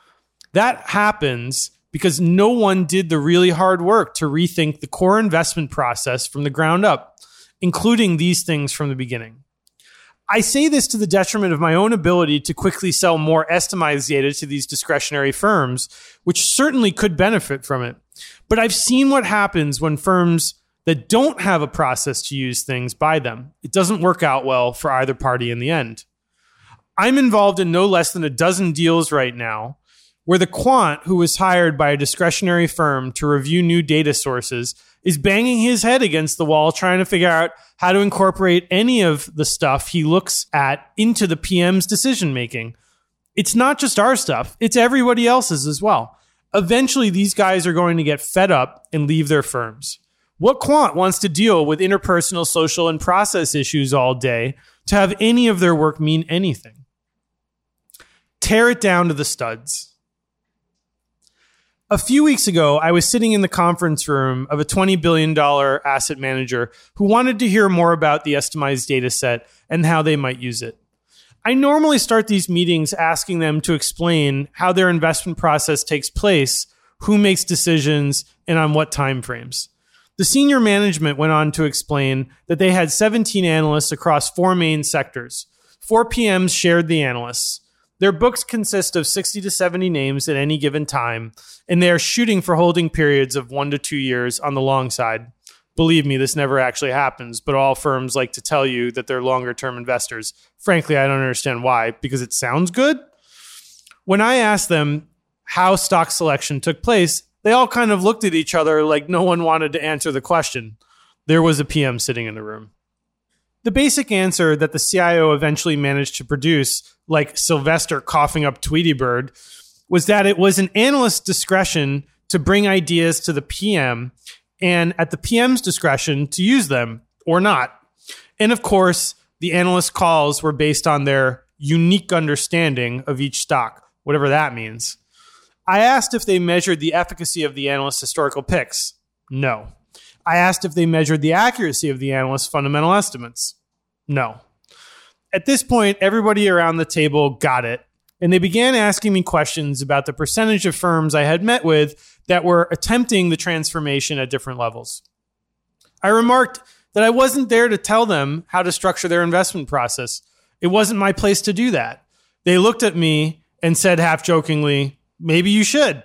[SPEAKER 2] That happens because no one did the really hard work to rethink the core investment process from the ground up, including these things from the beginning. I say this to the detriment of my own ability to quickly sell more estimized data to these discretionary firms, which certainly could benefit from it. But I've seen what happens when firms that don't have a process to use things buy them. It doesn't work out well for either party in the end. I'm involved in no less than a dozen deals right now where the quant who was hired by a discretionary firm to review new data sources is banging his head against the wall trying to figure out how to incorporate any of the stuff he looks at into the PM's decision making. It's not just our stuff, it's everybody else's as well. Eventually, these guys are going to get fed up and leave their firms. What quant wants to deal with interpersonal, social, and process issues all day to have any of their work mean anything? Tear it down to the studs. A few weeks ago, I was sitting in the conference room of a $20 billion asset manager who wanted to hear more about the Estimize data set and how they might use it. I normally start these meetings asking them to explain how their investment process takes place, who makes decisions, and on what time frames. The senior management went on to explain that they had 17 analysts across 4 main sectors. 4 PMs shared the analysts. Their books consist of 60 to 70 names at any given time, and they are shooting for holding periods of 1 to 2 years on the long side. Believe me, this never actually happens, but all firms like to tell you that they're longer-term investors. Frankly, I don't understand why, because it sounds good. When I asked them how stock selection took place, they all kind of looked at each other like no one wanted to answer the question. There was a PM sitting in the room. The basic answer that the CIO eventually managed to produce, like Sylvester coughing up Tweety Bird, was that it was an analyst's discretion to bring ideas to the PM and at the PM's discretion to use them or not. And of course, the analyst calls were based on their unique understanding of each stock, whatever that means. I asked if they measured the efficacy of the analyst's historical picks. No. I asked if they measured the accuracy of the analyst's fundamental estimates. No. At this point, everybody around the table got it, and they began asking me questions about the percentage of firms I had met with that were attempting the transformation at different levels. I remarked that I wasn't there to tell them how to structure their investment process. It wasn't my place to do that. They looked at me and said half-jokingly, "Maybe you should."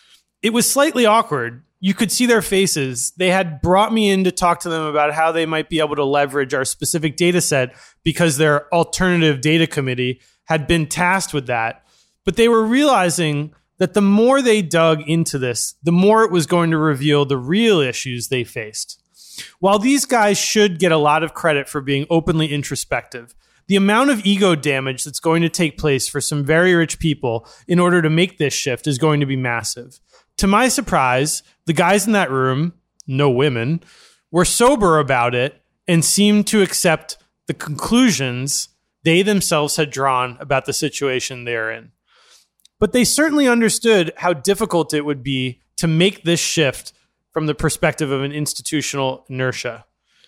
[SPEAKER 2] It was slightly awkward. You could see their faces. They had brought me in to talk to them about how they might be able to leverage our specific data set because their alternative data committee had been tasked with that. But they were realizing that the more they dug into this, the more it was going to reveal the real issues they faced. While these guys should get a lot of credit for being openly introspective, the amount of ego damage that's going to take place for some very rich people in order to make this shift is going to be massive. To my surprise, the guys in that room, no women, were sober about it and seemed to accept the conclusions they themselves had drawn about the situation they're in. But they certainly understood how difficult it would be to make this shift from the perspective of an institutional inertia.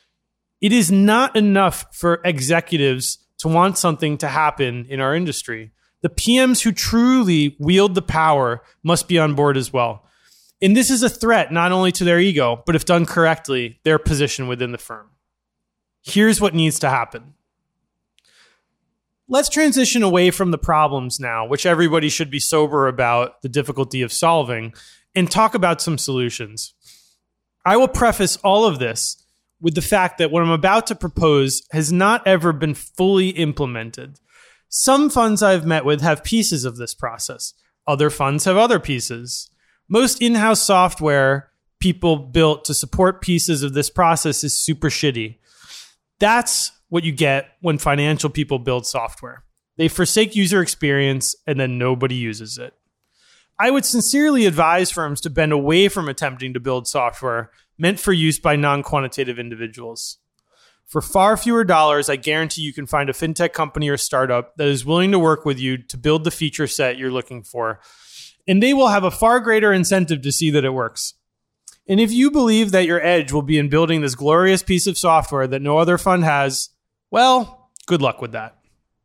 [SPEAKER 2] It is not enough for executives to want something to happen in our industry. The PMs who truly wield the power must be on board as well. And this is a threat not only to their ego, but if done correctly, their position within the firm. Here's what needs to happen. Let's transition away from the problems now, which everybody should be sober about the difficulty of solving, and talk about some solutions. I will preface all of this with the fact that what I'm about to propose has not ever been fully implemented. Some funds I've met with have pieces of this process. Other funds have other pieces. Most in-house software people built to support pieces of this process is super shitty. That's what you get when financial people build software. They forsake user experience and then nobody uses it. I would sincerely advise firms to bend away from attempting to build software meant for use by non-quantitative individuals. For far fewer dollars, I guarantee you can find a fintech company or startup that is willing to work with you to build the feature set you're looking for. And they will have a far greater incentive to see that it works. And if you believe that your edge will be in building this glorious piece of software that no other fund has, well, good luck with that.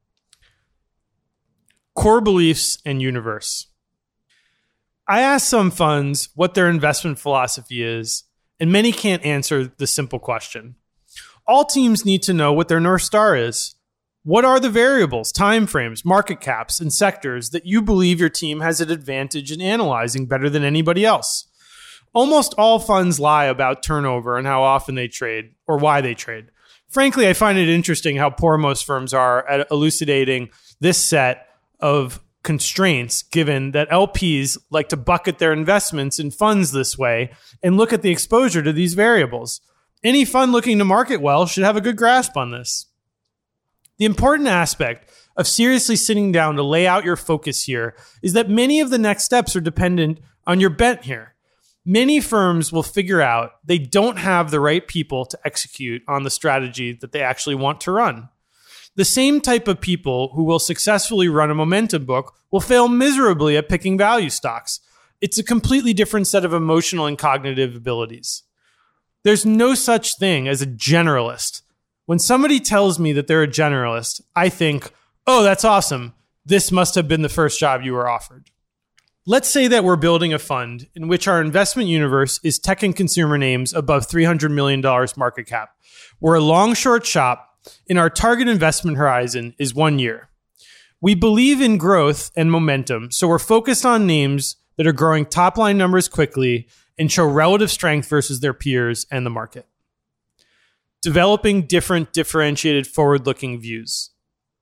[SPEAKER 2] Core beliefs and universe. I asked some funds what their investment philosophy is, and many can't answer the simple question. All teams need to know what their North Star is. What are the variables, timeframes, market caps, and sectors that you believe your team has an advantage in analyzing better than anybody else? Almost all funds lie about turnover and how often they trade or why they trade. Frankly, I find it interesting how poor most firms are at elucidating this set of constraints, given that LPs like to bucket their investments in funds this way and look at the exposure to these variables. Any fund looking to market well should have a good grasp on this. The important aspect of seriously sitting down to lay out your focus here is that many of the next steps are dependent on your bent here. Many firms will figure out they don't have the right people to execute on the strategy that they actually want to run. The same type of people who will successfully run a momentum book will fail miserably at picking value stocks. It's a completely different set of emotional and cognitive abilities. There's no such thing as a generalist. When somebody tells me that they're a generalist, I think, oh, that's awesome. This must have been the first job you were offered. Let's say that we're building a fund in which our investment universe is tech and consumer names above $300 million market cap. We're a long-short shop, and our target investment horizon is 1 year. We believe in growth and momentum, so we're focused on names that are growing top-line numbers quickly and show relative strength versus their peers and the market. Developing different differentiated forward-looking views.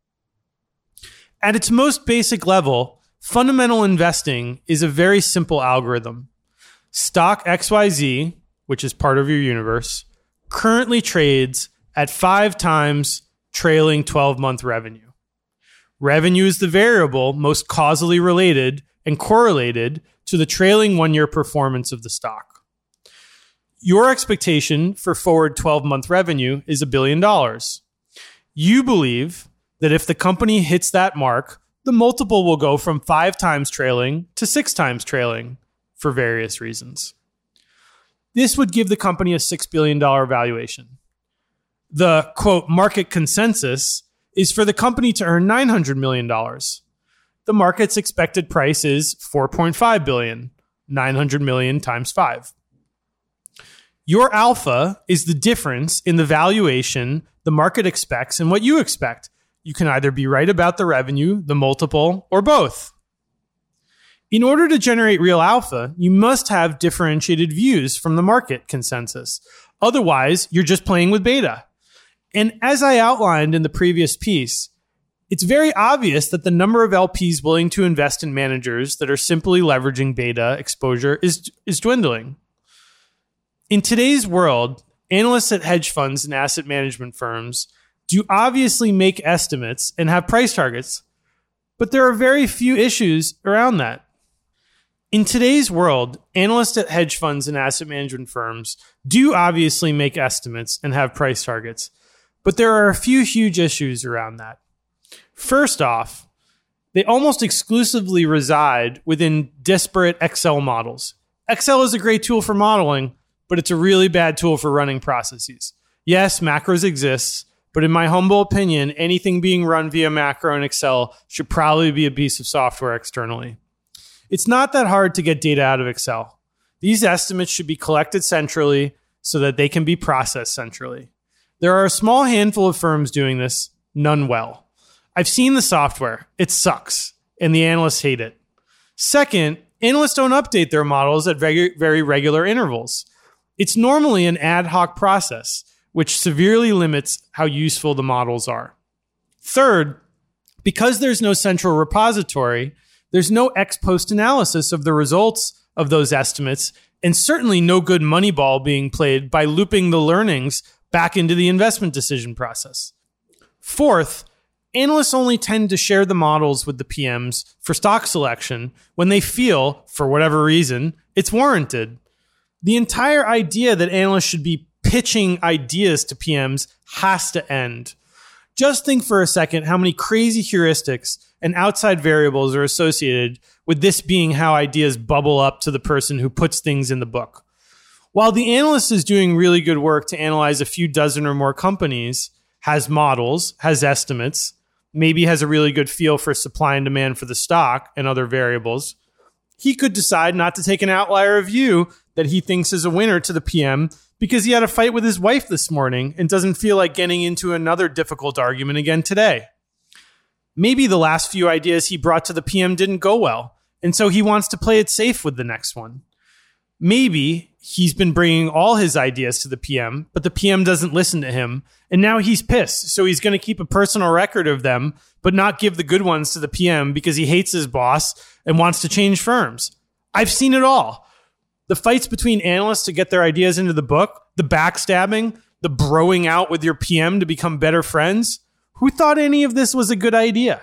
[SPEAKER 2] At its most basic level, fundamental investing is a very simple algorithm. Stock XYZ, which is part of your universe, currently trades at 5 times trailing 12-month revenue. Revenue is the variable most causally related and correlated to the trailing 1-year performance of the stock. Your expectation for forward 12-month revenue is $1 billion. You believe that if the company hits that mark, the multiple will go from 5 times trailing to 6 times trailing for various reasons. This would give the company a $6 billion valuation. The, quote, market consensus is for the company to earn $900 million. The market's expected price is $4.5 billion, 900 million times 5. Your alpha is the difference in the valuation the market expects and what you expect. You can either be right about the revenue, the multiple, or both. In order to generate real alpha, you must have differentiated views from the market consensus. Otherwise, you're just playing with beta. And as I outlined in the previous piece, it's very obvious that the number of LPs willing to invest in managers that are simply leveraging beta exposure is dwindling. In today's world, analysts at hedge funds and asset management firms do obviously make estimates and have price targets, but there are very few issues around that. In today's world, analysts at hedge funds and asset management firms do obviously make estimates and have price targets, but there are a few huge issues around that. First off, they almost exclusively reside within disparate Excel models. Excel is a great tool for modeling, but it's a really bad tool for running processes. Yes, macros exist, but in my humble opinion, anything being run via macro in Excel should probably be a piece of software externally. It's not that hard to get data out of Excel. These estimates should be collected centrally so that they can be processed centrally. There are a small handful of firms doing this, none well. I've seen the software. It sucks, and the analysts hate it. Second, analysts don't update their models at very regular intervals. It's normally an ad hoc process, which severely limits how useful the models are. Third, because there's no central repository, there's no ex-post analysis of the results of those estimates, and certainly no good Moneyball being played by looping the learnings back into the investment decision process. Fourth, analysts only tend to share the models with the PMs for stock selection when they feel, for whatever reason, it's warranted. The entire idea that analysts should be pitching ideas to PMs has to end. Just think for a second how many crazy heuristics and outside variables are associated with this being how ideas bubble up to the person who puts things in the book. While the analyst is doing really good work to analyze a few dozen or more companies, has models, has estimates, maybe has a really good feel for supply and demand for the stock and other variables, he could decide not to take an outlier view that he thinks is a winner to the PM because he had a fight with his wife this morning and doesn't feel like getting into another difficult argument again today. Maybe the last few ideas he brought to the PM didn't go well, and so he wants to play it safe with the next one. Maybe he's been bringing all his ideas to the PM, but the PM doesn't listen to him, and now he's pissed. So he's going to keep a personal record of them, but not give the good ones to the PM because he hates his boss and wants to change firms. I've seen it all. The fights between analysts to get their ideas into the book, the backstabbing, the broing out with your PM to become better friends. Who thought any of this was a good idea?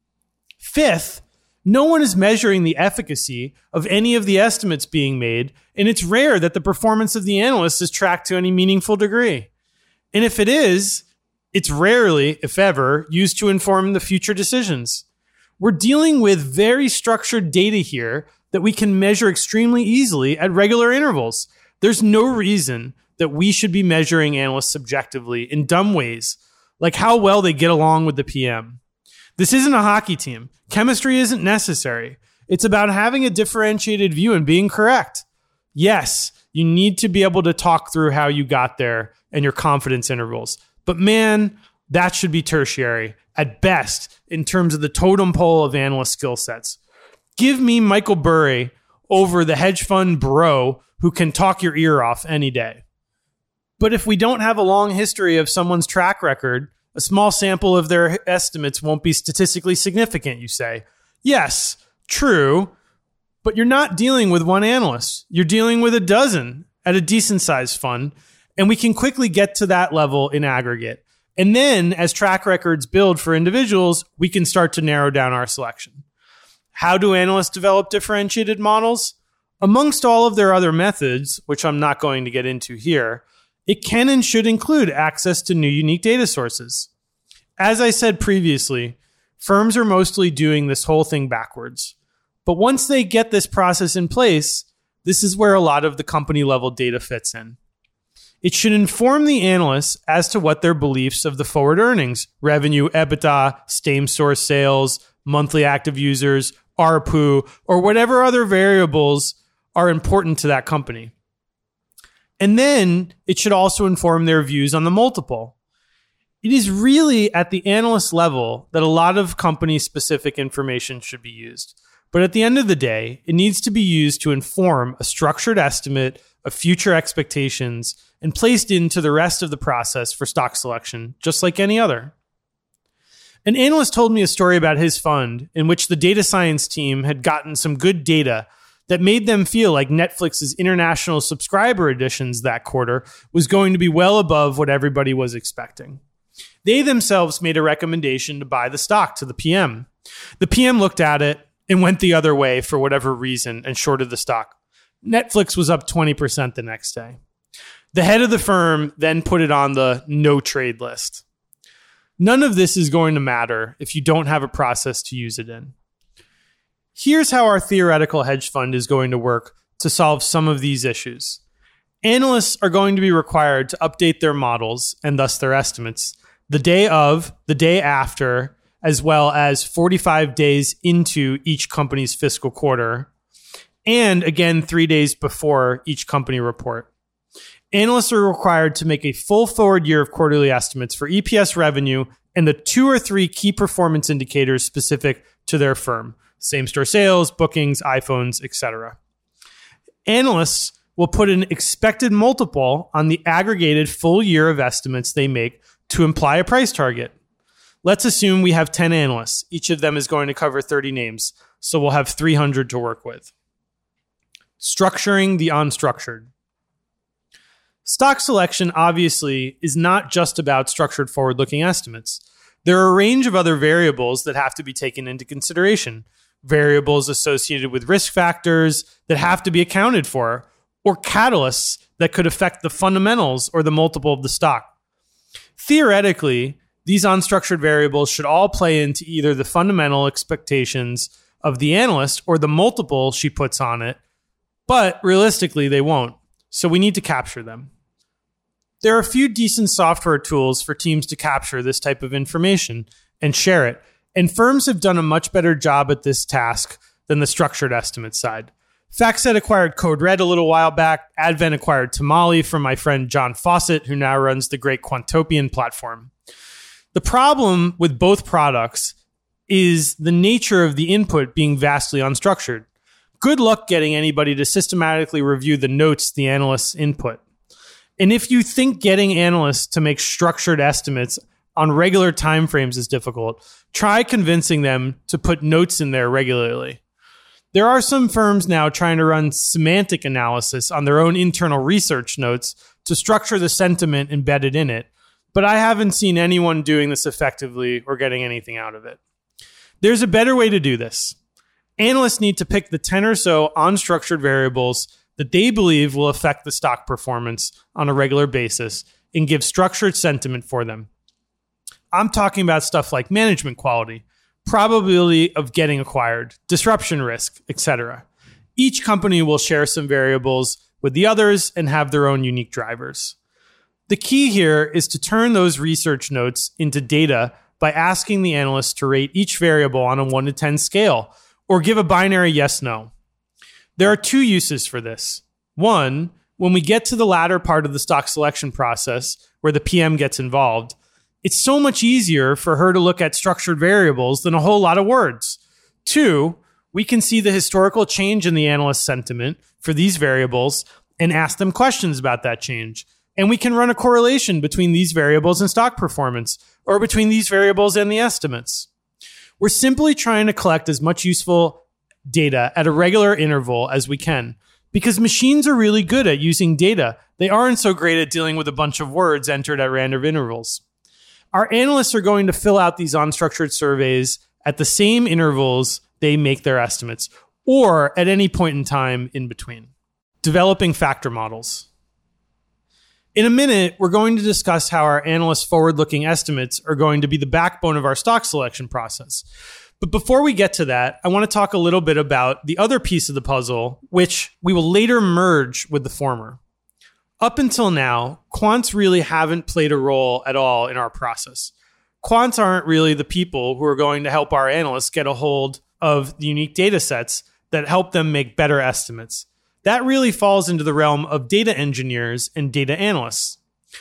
[SPEAKER 2] Fifth, no one is measuring the efficacy of any of the estimates being made, and it's rare that the performance of the analyst is tracked to any meaningful degree. And if it is, it's rarely, if ever, used to inform the future decisions. We're dealing with very structured data here that we can measure extremely easily at regular intervals. There's no reason that we should be measuring analysts subjectively in dumb ways, like how well they get along with the PM. This isn't a hockey team. Chemistry isn't necessary. It's about having a differentiated view and being correct. Yes, you need to be able to talk through how you got there and your confidence intervals. But man, that should be tertiary at best in terms of the totem pole of analyst skill sets. Give me Michael Burry over the hedge fund bro who can talk your ear off any day. But if we don't have a long history of someone's track record, a small sample of their estimates won't be statistically significant, you say. Yes, true, but you're not dealing with one analyst. You're dealing with a dozen at a decent-sized fund, and we can quickly get to that level in aggregate. And then, as track records build for individuals, we can start to narrow down our selection. How do analysts develop differentiated models? Amongst all of their other methods, which I'm not going to get into here, it can and should include access to new unique data sources. As I said previously, firms are mostly doing this whole thing backwards. But once they get this process in place, this is where a lot of the company level data fits in. It should inform the analysts as to what their beliefs of the forward earnings, revenue, EBITDA, same-store sales, monthly active users, ARPU, or whatever other variables are important to that company. And then it should also inform their views on the multiple. It is really at the analyst level that a lot of company-specific information should be used. But at the end of the day, it needs to be used to inform a structured estimate of future expectations and placed into the rest of the process for stock selection, just like any other. An analyst told me a story about his fund in which the data science team had gotten some good data that made them feel like Netflix's international subscriber additions that quarter was going to be well above what everybody was expecting. They themselves made a recommendation to buy the stock to the PM. The PM looked at it and went the other way for whatever reason and shorted the stock. Netflix was up 20% the next day. The head of the firm then put it on the no trade list. None of this is going to matter if you don't have a process to use it in. Here's how our theoretical hedge fund is going to work to solve some of these issues. Analysts are going to be required to update their models, and thus their estimates, the day of, the day after, as well as 45 days into each company's fiscal quarter, and again 3 days before each company report. Analysts are required to make a full forward year of quarterly estimates for EPS revenue and the 2 or 3 key performance indicators specific to their firm. Same-store sales, bookings, iPhones, etc. Analysts will put an expected multiple on the aggregated full year of estimates they make to imply a price target. Let's assume we have 10 analysts. Each of them is going to cover 30 names, so we'll have 300 to work with. Structuring the unstructured. Stock selection, obviously, is not just about structured forward-looking estimates. There are a range of other variables that have to be taken into consideration. Variables associated with risk factors that have to be accounted for, or catalysts that could affect the fundamentals or the multiple of the stock. Theoretically, these unstructured variables should all play into either the fundamental expectations of the analyst or the multiple she puts on it, but realistically, they won't. So we need to capture them. There are a few decent software tools for teams to capture this type of information and share it, and firms have done a much better job at this task than the structured estimate side. FactSet acquired CodeRed a little while back. Advent acquired Tamale from my friend John Fawcett, who now runs the great Quantopian platform. The problem with both products is the nature of the input being vastly unstructured. Good luck getting anybody to systematically review the notes the analysts input. And if you think getting analysts to make structured estimates on regular timeframes is difficult, try convincing them to put notes in there regularly. There are some firms now trying to run semantic analysis on their own internal research notes to structure the sentiment embedded in it, but I haven't seen anyone doing this effectively or getting anything out of it. There's a better way to do this. Analysts need to pick the 10 or so unstructured variables that they believe will affect the stock performance on a regular basis and give structured sentiment for them. I'm talking about stuff like management quality, probability of getting acquired, disruption risk, etc. Each company will share some variables with the others and have their own unique drivers. The key here is to turn those research notes into data by asking the analysts to rate each variable on a 1 to 10 scale or give a binary yes/no. There are two uses for this. One, when we get to the latter part of the stock selection process where the PM gets involved, it's so much easier for her to look at structured variables than a whole lot of words. Two, we can see the historical change in the analyst sentiment for these variables and ask them questions about that change. And we can run a correlation between these variables and stock performance, or between these variables and the estimates. We're simply trying to collect as much useful data at a regular interval as we can, because machines are really good at using data. They aren't so great at dealing with a bunch of words entered at random intervals. Our analysts are going to fill out these unstructured surveys at the same intervals they make their estimates, or at any point in time in between. Developing factor models. In a minute, we're going to discuss how our analysts' forward-looking estimates are going to be the backbone of our stock selection process. But before we get to that, I want to talk a little bit about the other piece of the puzzle, which we will later merge with the former. Up until now, quants really haven't played a role at all in our process. Quants aren't really the people who are going to help our analysts get a hold of the unique data sets that help them make better estimates. That really falls into the realm of data engineers and data analysts.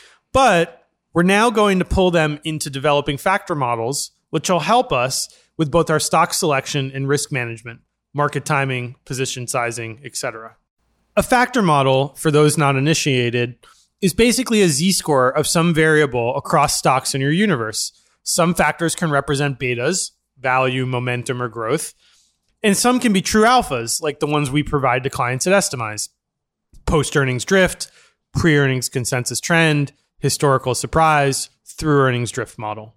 [SPEAKER 2] But we're now going to pull them into developing factor models, which will help us with both our stock selection and risk management, market timing, position sizing, etc. A factor model, for those not initiated, is basically a z-score of some variable across stocks in your universe. Some factors can represent betas, value, momentum, or growth, and some can be true alphas, like the ones we provide to clients at Estimize. Post-earnings drift, pre-earnings consensus trend, historical surprise, through-earnings drift model.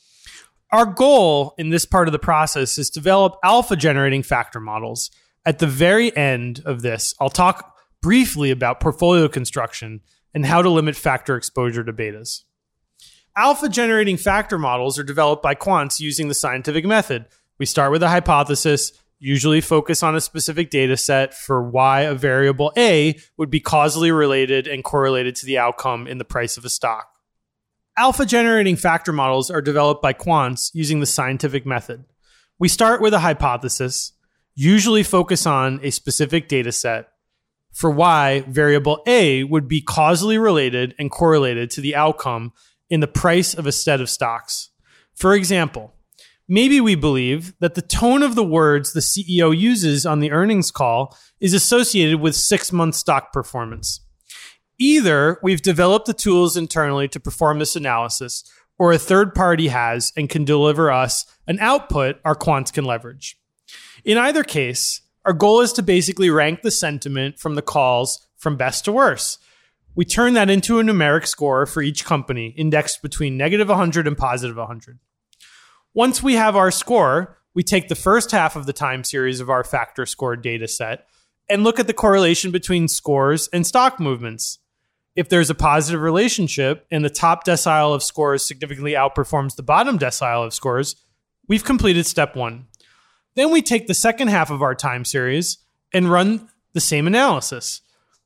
[SPEAKER 2] Our goal in this part of the process is to develop alpha-generating factor models. At the very end of this, I'll talk briefly about portfolio construction and how to limit factor exposure to betas. Alpha-generating factor models are developed by quants using the scientific method. We start with a hypothesis, usually focus on a specific data set for why a variable A would be causally related and correlated to the outcome in the price of a stock. Alpha-generating factor models are developed by quants using the scientific method. We start with a hypothesis, usually focus on a specific data set for why variable A would be causally related and correlated to the outcome in the price of a set of stocks. For example, maybe we believe that the tone of the words the CEO uses on the earnings call is associated with 6-month stock performance. Either we've developed the tools internally to perform this analysis, or a third party has and can deliver us an output our quants can leverage. In either case, our goal is to basically rank the sentiment from the calls from best to worst. We turn that into a numeric score for each company, indexed between negative 100 and positive 100. Once we have our score, we take the first half of the time series of our factor score data set and look at the correlation between scores and stock movements. If there's a positive relationship and the top decile of scores significantly outperforms the bottom decile of scores, we've completed step 1. Then we take the second half of our time series and run the same analysis.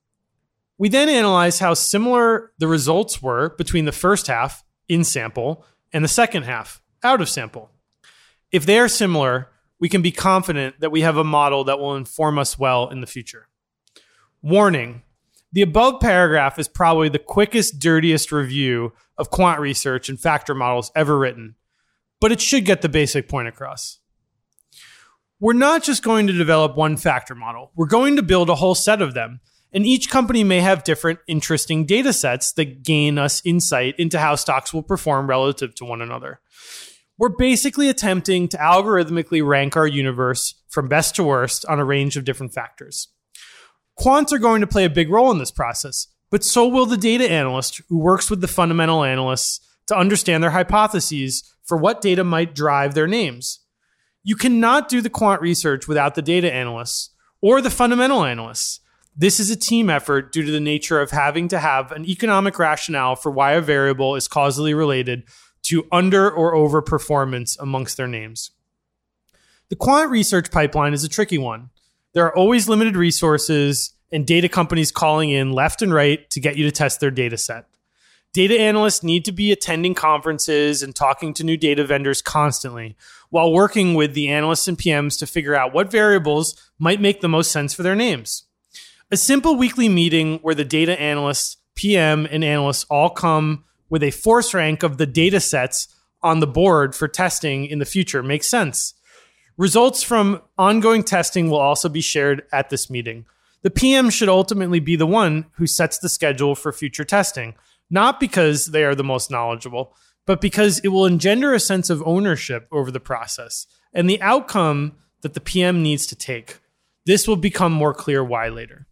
[SPEAKER 2] We then analyze how similar the results were between the first half, in sample, and the second half, out of sample. If they are similar, we can be confident that we have a model that will inform us well in the future. Warning: the above paragraph is probably the quickest, dirtiest review of quant research and factor models ever written, but it should get the basic point across. We're not just going to develop one factor model. We're going to build a whole set of them. And each company may have different interesting data sets that gain us insight into how stocks will perform relative to one another. We're basically attempting to algorithmically rank our universe from best to worst on a range of different factors. Quants are going to play a big role in this process, but so will the data analyst who works with the fundamental analysts to understand their hypotheses for what data might drive their names. You cannot do the quant research without the data analysts or the fundamental analysts. This is a team effort due to the nature of having to have an economic rationale for why a variable is causally related to under or over performance amongst their names. The quant research pipeline is a tricky one. There are always limited resources and data companies calling in left and right to get you to test their data set. Data analysts need to be attending conferences and talking to new data vendors constantly while working with the analysts and PMs to figure out what variables might make the most sense for their names. A simple weekly meeting where the data analysts, PM, and analysts all come with a force rank of the data sets on the board for testing in the future makes sense. Results from ongoing testing will also be shared at this meeting. The PM should ultimately be the one who sets the schedule for future testing, not because they are the most knowledgeable, but because it will engender a sense of ownership over the process and the outcome that the PM needs to take. This will become more clear why later.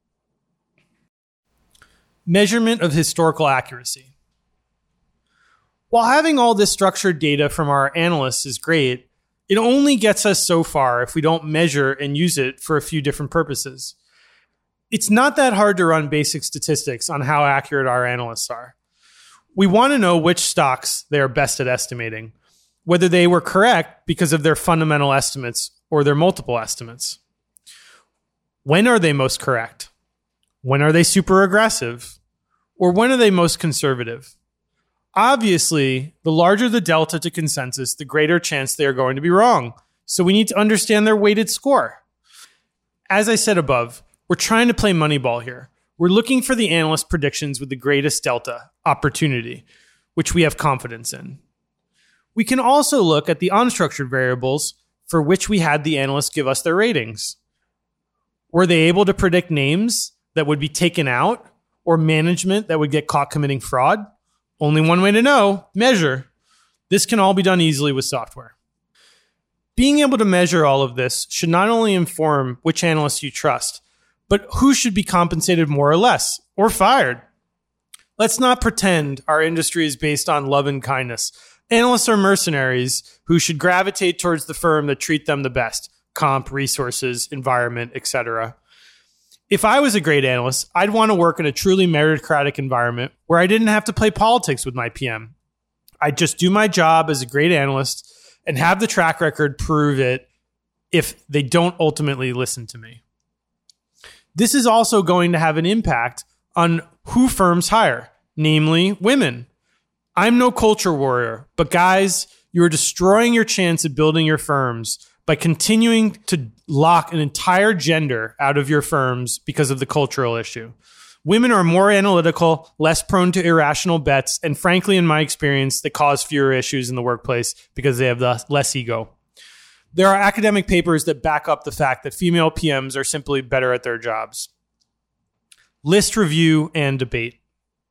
[SPEAKER 2] Measurement of historical accuracy. While having all this structured data from our analysts is great, it only gets us so far if we don't measure and use it for a few different purposes. It's not that hard to run basic statistics on how accurate our analysts are. We want to know which stocks they are best at estimating, whether they were correct because of their fundamental estimates or their multiple estimates. When are they most correct? When are they super aggressive? Or when are they most conservative? Obviously, the larger the delta to consensus, the greater chance they are going to be wrong. So we need to understand their weighted score. As I said above, we're trying to play Moneyball here. We're looking for the analyst predictions with the greatest delta, opportunity, which we have confidence in. We can also look at the unstructured variables for which we had the analysts give us their ratings. Were they able to predict names that would be taken out or management that would get caught committing fraud? Only one way to know, measure. This can all be done easily with software. Being able to measure all of this should not only inform which analysts you trust, but who should be compensated more or less, or fired. Let's not pretend our industry is based on love and kindness. Analysts are mercenaries who should gravitate towards the firm that treat them the best, comp, resources, environment, etc. If I was a great analyst, I'd want to work in a truly meritocratic environment where I didn't have to play politics with my PM. I'd just do my job as a great analyst and have the track record prove it if they don't ultimately listen to me. This is also going to have an impact on who firms hire, namely women. I'm no culture warrior, but guys, you are destroying your chance at building your firms by continuing to lock an entire gender out of your firms because of the cultural issue. Women are more analytical, less prone to irrational bets, and frankly, in my experience, they cause fewer issues in the workplace because they have less ego. There are academic papers that back up the fact that female PMs are simply better at their jobs. List review and debate.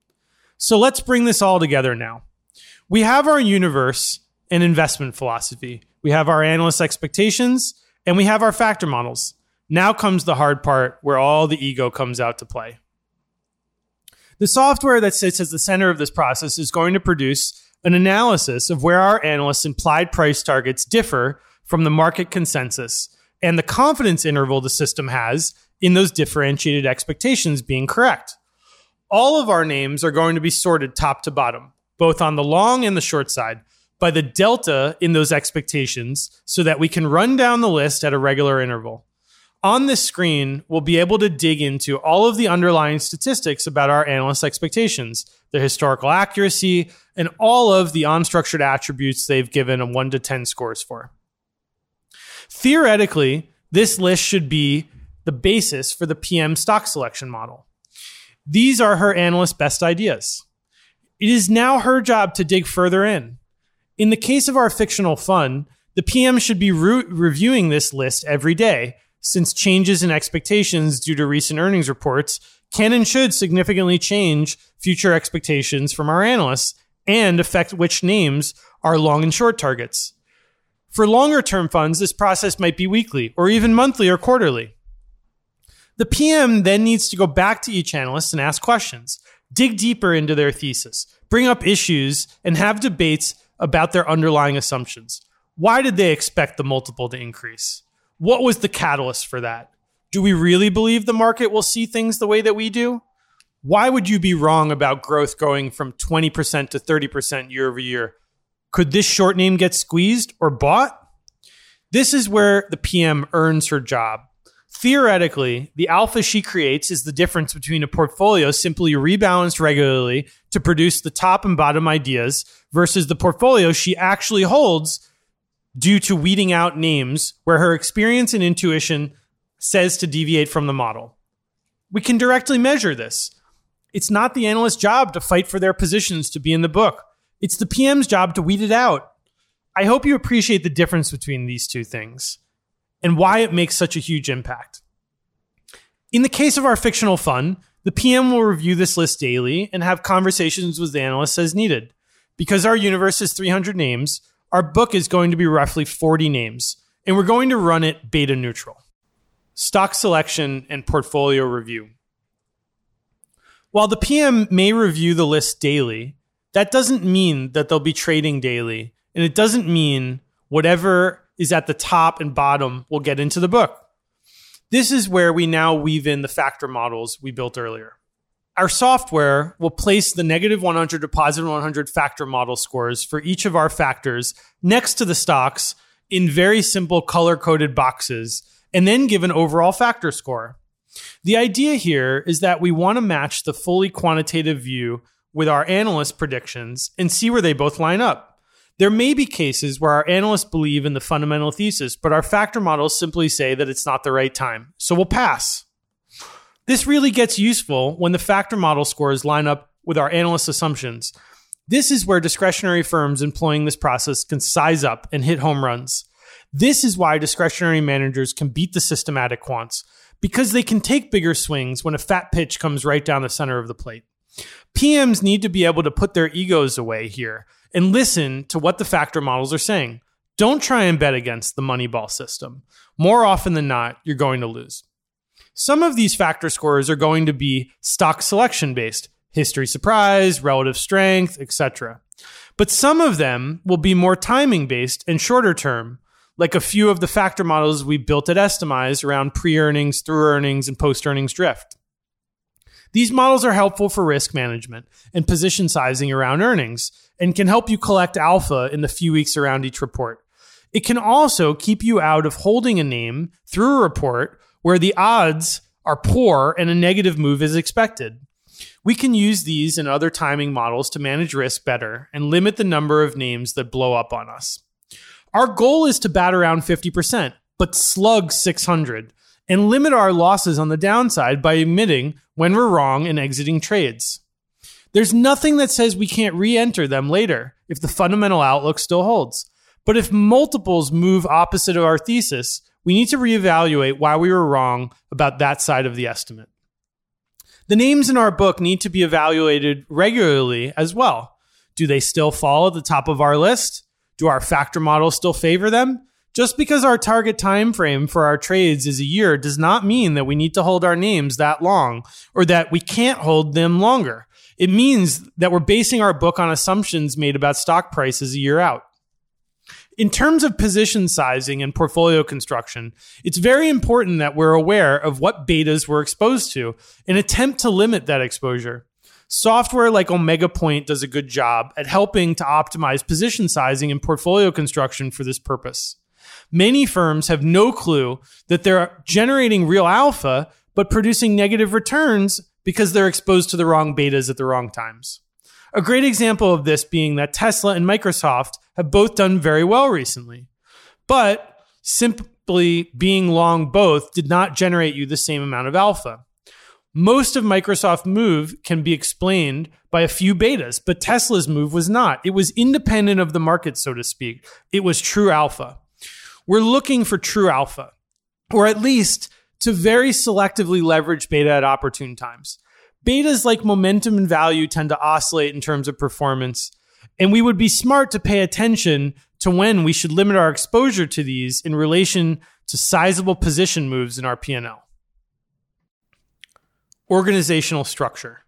[SPEAKER 2] So let's bring this all together now. We have our universe and investment philosophy. We have our analyst expectations, and we have our factor models. Now comes the hard part where all the ego comes out to play. The software that sits as the center of this process is going to produce an analysis of where our analysts' implied price targets differ from the market consensus and the confidence interval the system has in those differentiated expectations being correct. All of our names are going to be sorted top to bottom, both on the long and the short side, by the delta in those expectations so that we can run down the list at a regular interval. On this screen, we'll be able to dig into all of the underlying statistics about our analyst expectations, the historical accuracy, and all of the unstructured attributes they've given a 1 to 10 scores for. Theoretically, this list should be the basis for the PM stock selection model. These are her analyst's best ideas. It is now her job to dig further in. In the case of our fictional fund, The PM should be reviewing this list every day, since changes in expectations due to recent earnings reports can and should significantly change future expectations from our analysts and affect which names are long and short targets. For longer term funds, this process might be weekly or even monthly or quarterly. The PM then needs to go back to each analyst and ask questions, dig deeper into their thesis, bring up issues, and have debates about their underlying assumptions. Why did they expect the multiple to increase? What was the catalyst for that? Do we really believe the market will see things the way that we do? Why would you be wrong about growth going from 20% to 30% year over year? Could this short name get squeezed or bought? This is where the PM earns her job. Theoretically, the alpha she creates is the difference between a portfolio simply rebalanced regularly to produce the top and bottom ideas versus the portfolio she actually holds due to weeding out names where her experience and intuition says to deviate from the model. We can directly measure this. It's not the analyst's job to fight for their positions to be in the book. It's the PM's job to weed it out. I hope you appreciate the difference between these two things and why it makes such a huge impact. In the case of our fictional fund, the PM will review this list daily and have conversations with the analysts as needed. Because our universe is 300 names, our book is going to be roughly 40 names, and we're going to run it beta neutral. Stock selection and portfolio review. While the PM may review the list daily, that doesn't mean that they'll be trading daily, and it doesn't mean whatever is at the top and bottom will get into the book. This is where we now weave in the factor models we built earlier. Our software will place the negative 100 to positive 100 factor model scores for each of our factors next to the stocks in very simple color-coded boxes, and then give an overall factor score. The idea here is that we want to match the fully quantitative view with our analyst predictions and see where they both line up. There may be cases where our analysts believe in the fundamental thesis, but our factor models simply say that it's not the right time, so we'll pass. This really gets useful when the factor model scores line up with our analyst assumptions. This is where discretionary firms employing this process can size up and hit home runs. This is why discretionary managers can beat the systematic quants, because they can take bigger swings when a fat pitch comes right down the center of the plate. PMs need to be able to put their egos away here and listen to what the factor models are saying. Don't try and bet against the Moneyball system. More often than not, you're going to lose. Some of these factor scores are going to be stock selection based, history surprise, relative strength, etc. But some of them will be more timing based and shorter term, like a few of the factor models we built at Estimize around pre-earnings, through earnings, and post-earnings drift. These models are helpful for risk management and position sizing around earnings and can help you collect alpha in the few weeks around each report. It can also keep you out of holding a name through a report where the odds are poor and a negative move is expected. We can use these and other timing models to manage risk better and limit the number of names that blow up on us. Our goal is to bat around 50%, but slug 600, and limit our losses on the downside by admitting when we're wrong and exiting trades. There's nothing that says we can't re-enter them later if the fundamental outlook still holds. But if multiples move opposite of our thesis, we need to reevaluate why we were wrong about that side of the estimate. The names in our book need to be evaluated regularly as well. Do they still fall at the top of our list? Do our factor models still favor them? Just because our target time frame for our trades is a year does not mean that we need to hold our names that long or that we can't hold them longer. It means that we're basing our book on assumptions made about stock prices a year out. In terms of position sizing and portfolio construction, it's very important that we're aware of what betas we're exposed to and attempt to limit that exposure. Software like Omega Point does a good job at helping to optimize position sizing and portfolio construction for this purpose. Many firms have no clue that they're generating real alpha, but producing negative returns because they're exposed to the wrong betas at the wrong times. A great example of this being that Tesla and Microsoft have both done very well recently. But simply being long both did not generate you the same amount of alpha. Most of Microsoft's move can be explained by a few betas, but Tesla's move was not. It was independent of the market, so to speak. It was true alpha. We're looking for true alpha, or at least to very selectively leverage beta at opportune times. Betas like momentum and value tend to oscillate in terms of performance, and we would be smart to pay attention to when we should limit our exposure to these in relation to sizable position moves in our P&L. Organizational structure.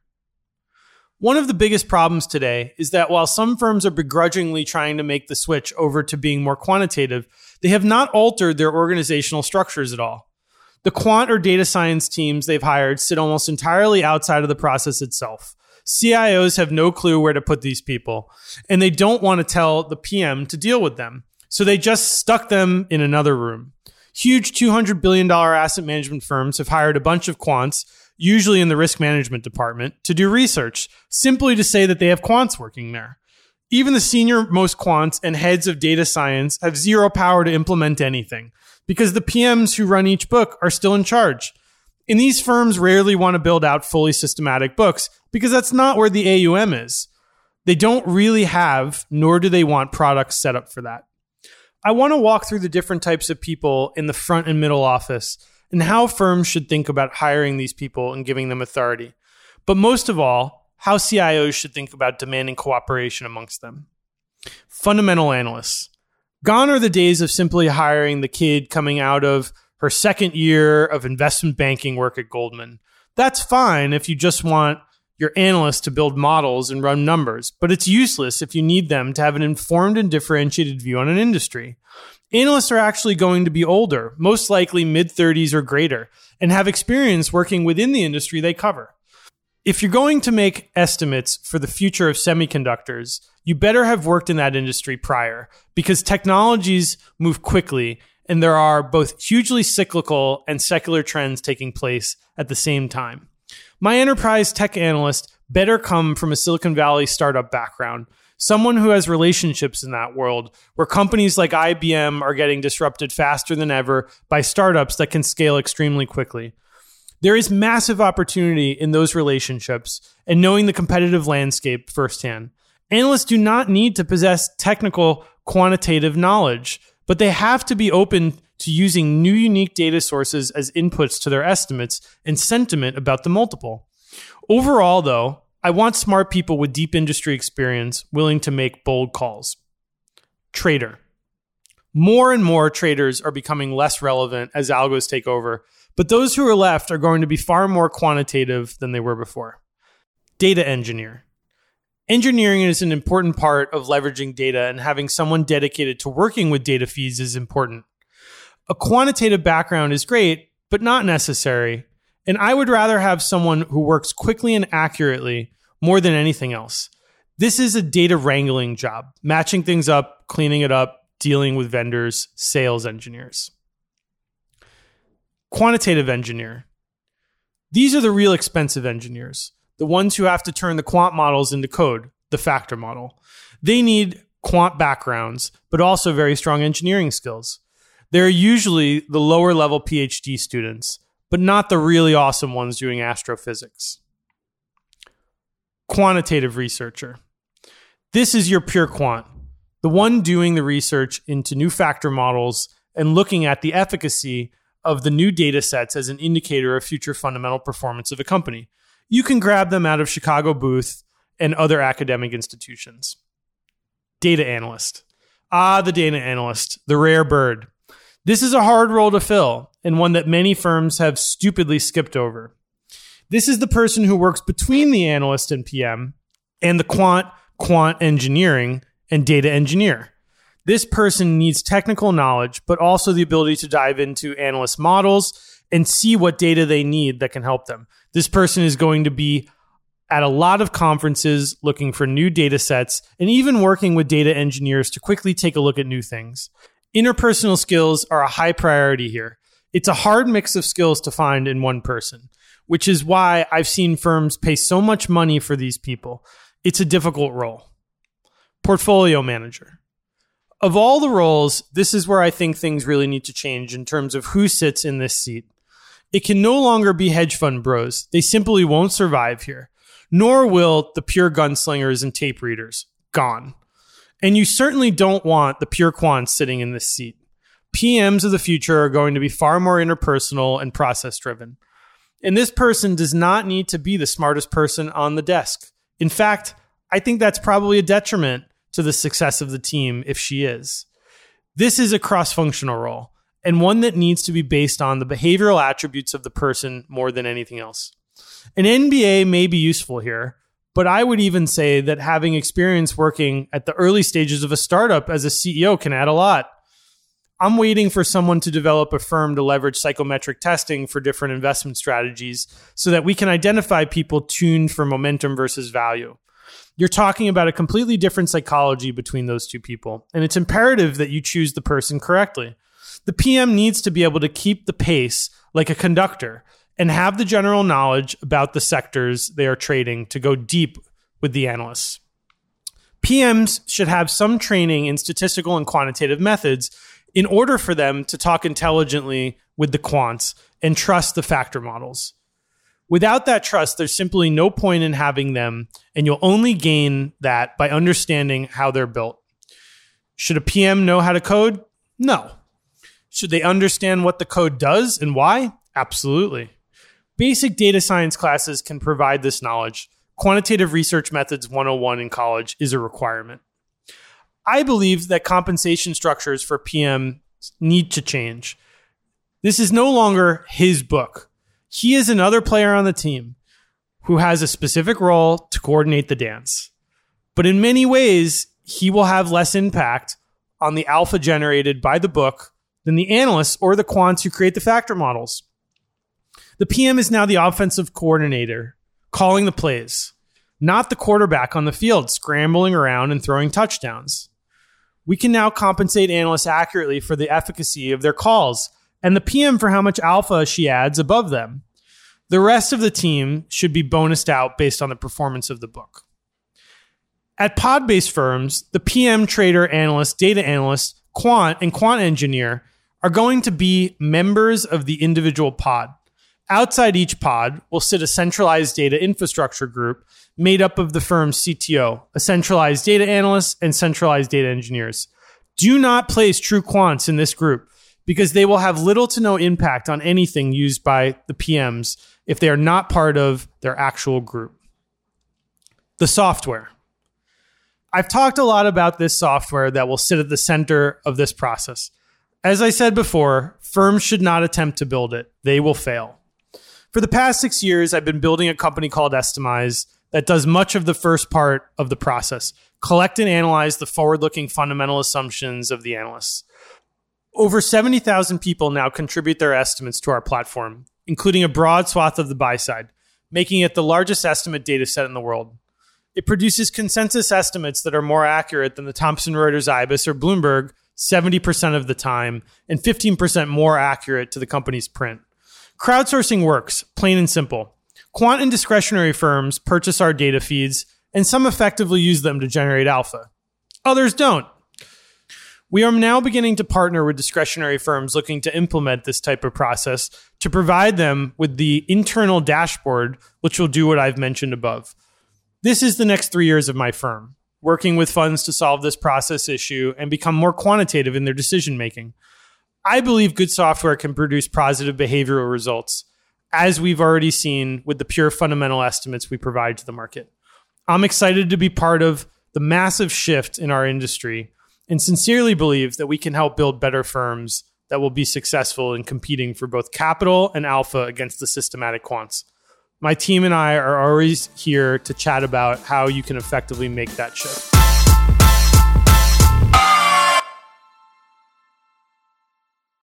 [SPEAKER 2] One of the biggest problems today is that while some firms are begrudgingly trying to make the switch over to being more quantitative, they have not altered their organizational structures at all. The quant or data science teams they've hired sit almost entirely outside of the process itself. CIOs have no clue where to put these people, and they don't want to tell the PM to deal with them. So they just stuck them in another room. Huge $200 billion asset management firms have hired a bunch of quants, usually in the risk management department, to do research, simply to say that they have quants working there. Even the senior most quants and heads of data science have zero power to implement anything, because the PMs who run each book are still in charge. And these firms rarely want to build out fully systematic books, because that's not where the AUM is. They don't really have, nor do they want products set up for that. I want to walk through the different types of people in the front and middle office and how firms should think about hiring these people and giving them authority. But most of all, how CIOs should think about demanding cooperation amongst them. Fundamental analysts. Gone are the days of simply hiring the kid coming out of her second year of investment banking work at Goldman. That's fine if you just want your analysts to build models and run numbers, but it's useless if you need them to have an informed and differentiated view on an industry. Analysts are actually going to be older, most likely mid-30s or greater, and have experience working within the industry they cover. If you're going to make estimates for the future of semiconductors, you better have worked in that industry prior, because technologies move quickly and there are both hugely cyclical and secular trends taking place at the same time. My enterprise tech analyst better come from a Silicon Valley startup background, someone who has relationships in that world where companies like IBM are getting disrupted faster than ever by startups that can scale extremely quickly. There is massive opportunity in those relationships and knowing the competitive landscape firsthand. Analysts do not need to possess technical quantitative knowledge, but they have to be open to using new unique data sources as inputs to their estimates and sentiment about the multiple. Overall, though, I want smart people with deep industry experience willing to make bold calls. Trader. More and more traders are becoming less relevant as algos take over, but those who are left are going to be far more quantitative than they were before. Data engineer. Engineering is an important part of leveraging data, and having someone dedicated to working with data feeds is important. A quantitative background is great, but not necessary. And I would rather have someone who works quickly and accurately more than anything else. This is a data wrangling job, matching things up, cleaning it up, dealing with vendors, sales engineers. Quantitative engineer. These are the real expensive engineers, the ones who have to turn the quant models into code, the factor model. They need quant backgrounds, but also very strong engineering skills. They're usually the lower level PhD students, but not the really awesome ones doing astrophysics. Quantitative researcher. This is your pure quant, the one doing the research into new factor models and looking at the efficacy of the new data sets as an indicator of future fundamental performance of a company. You can grab them out of Chicago Booth and other academic institutions. Data analyst. The data analyst, the rare bird. This is a hard role to fill, and one that many firms have stupidly skipped over. This is the person who works between the analyst and PM and the quant engineering, and data engineer. This person needs technical knowledge, but also the ability to dive into analyst models and see what data they need that can help them. This person is going to be at a lot of conferences looking for new data sets and even working with data engineers to quickly take a look at new things. Interpersonal skills are a high priority here. It's a hard mix of skills to find in one person, which is why I've seen firms pay so much money for these people. It's a difficult role. Portfolio manager. Of all the roles, this is where I think things really need to change in terms of who sits in this seat. It can no longer be hedge fund bros. They simply won't survive here. Nor will the pure gunslingers and tape readers. Gone. And you certainly don't want the pure quants sitting in this seat. PMs of the future are going to be far more interpersonal and process-driven. And this person does not need to be the smartest person on the desk. In fact, I think that's probably a detriment to the success of the team if she is. This is a cross-functional role, and one that needs to be based on the behavioral attributes of the person more than anything else. An MBA may be useful here, but I would even say that having experience working at the early stages of a startup as a CEO can add a lot. I'm waiting for someone to develop a firm to leverage psychometric testing for different investment strategies so that we can identify people tuned for momentum versus value. You're talking about a completely different psychology between those two people, and it's imperative that you choose the person correctly. The PM needs to be able to keep the pace like a conductor and have the general knowledge about the sectors they are trading to go deep with the analysts. PMs should have some training in statistical and quantitative methods in order for them to talk intelligently with the quants and trust the factor models. Without that trust, there's simply no point in having them, and you'll only gain that by understanding how they're built. Should a PM know how to code? No. Should they understand what the code does and why? Absolutely. Basic data science classes can provide this knowledge. Quantitative Research Methods 101 in college is a requirement. I believe that compensation structures for PM need to change. This is no longer his book. He is another player on the team who has a specific role to coordinate the dance. But in many ways, he will have less impact on the alpha generated by the book than the analysts or the quants who create the factor models. The PM is now the offensive coordinator, calling the plays, not the quarterback on the field, scrambling around and throwing touchdowns. We can now compensate analysts accurately for the efficacy of their calls and the PM for how much alpha she adds above them. The rest of the team should be bonused out based on the performance of the book. At pod-based firms, the PM, trader, analyst, data analyst, quant, and quant engineer are going to be members of the individual pod. Outside each pod will sit a centralized data infrastructure group made up of the firm's CTO, a centralized data analyst, and centralized data engineers. Do not place true quants in this group because they will have little to no impact on anything used by the PMs if they are not part of their actual group. The software. I've talked a lot about this software that will sit at the center of this process. As I said before, firms should not attempt to build it. They will fail. For the past 6 years, I've been building a company called Estimize that does much of the first part of the process, collect and analyze the forward-looking fundamental assumptions of the analysts. Over 70,000 people now contribute their estimates to our platform, including a broad swath of the buy side, making it the largest estimate data set in the world. It produces consensus estimates that are more accurate than the Thomson Reuters IBIS or Bloomberg 70% of the time and 15% more accurate to the company's print. Crowdsourcing works, plain and simple. Quant and discretionary firms purchase our data feeds, and some effectively use them to generate alpha. Others don't. We are now beginning to partner with discretionary firms looking to implement this type of process to provide them with the internal dashboard, which will do what I've mentioned above. This is the next 3 years of my firm, working with funds to solve this process issue and become more quantitative in their decision making. I believe good software can produce positive behavioral results, as we've already seen with the pure fundamental estimates we provide to the market. I'm excited to be part of the massive shift in our industry and sincerely believe that we can help build better firms that will be successful in competing for both capital and alpha against the systematic quants. My team and I are always here to chat about how you can effectively make that shift.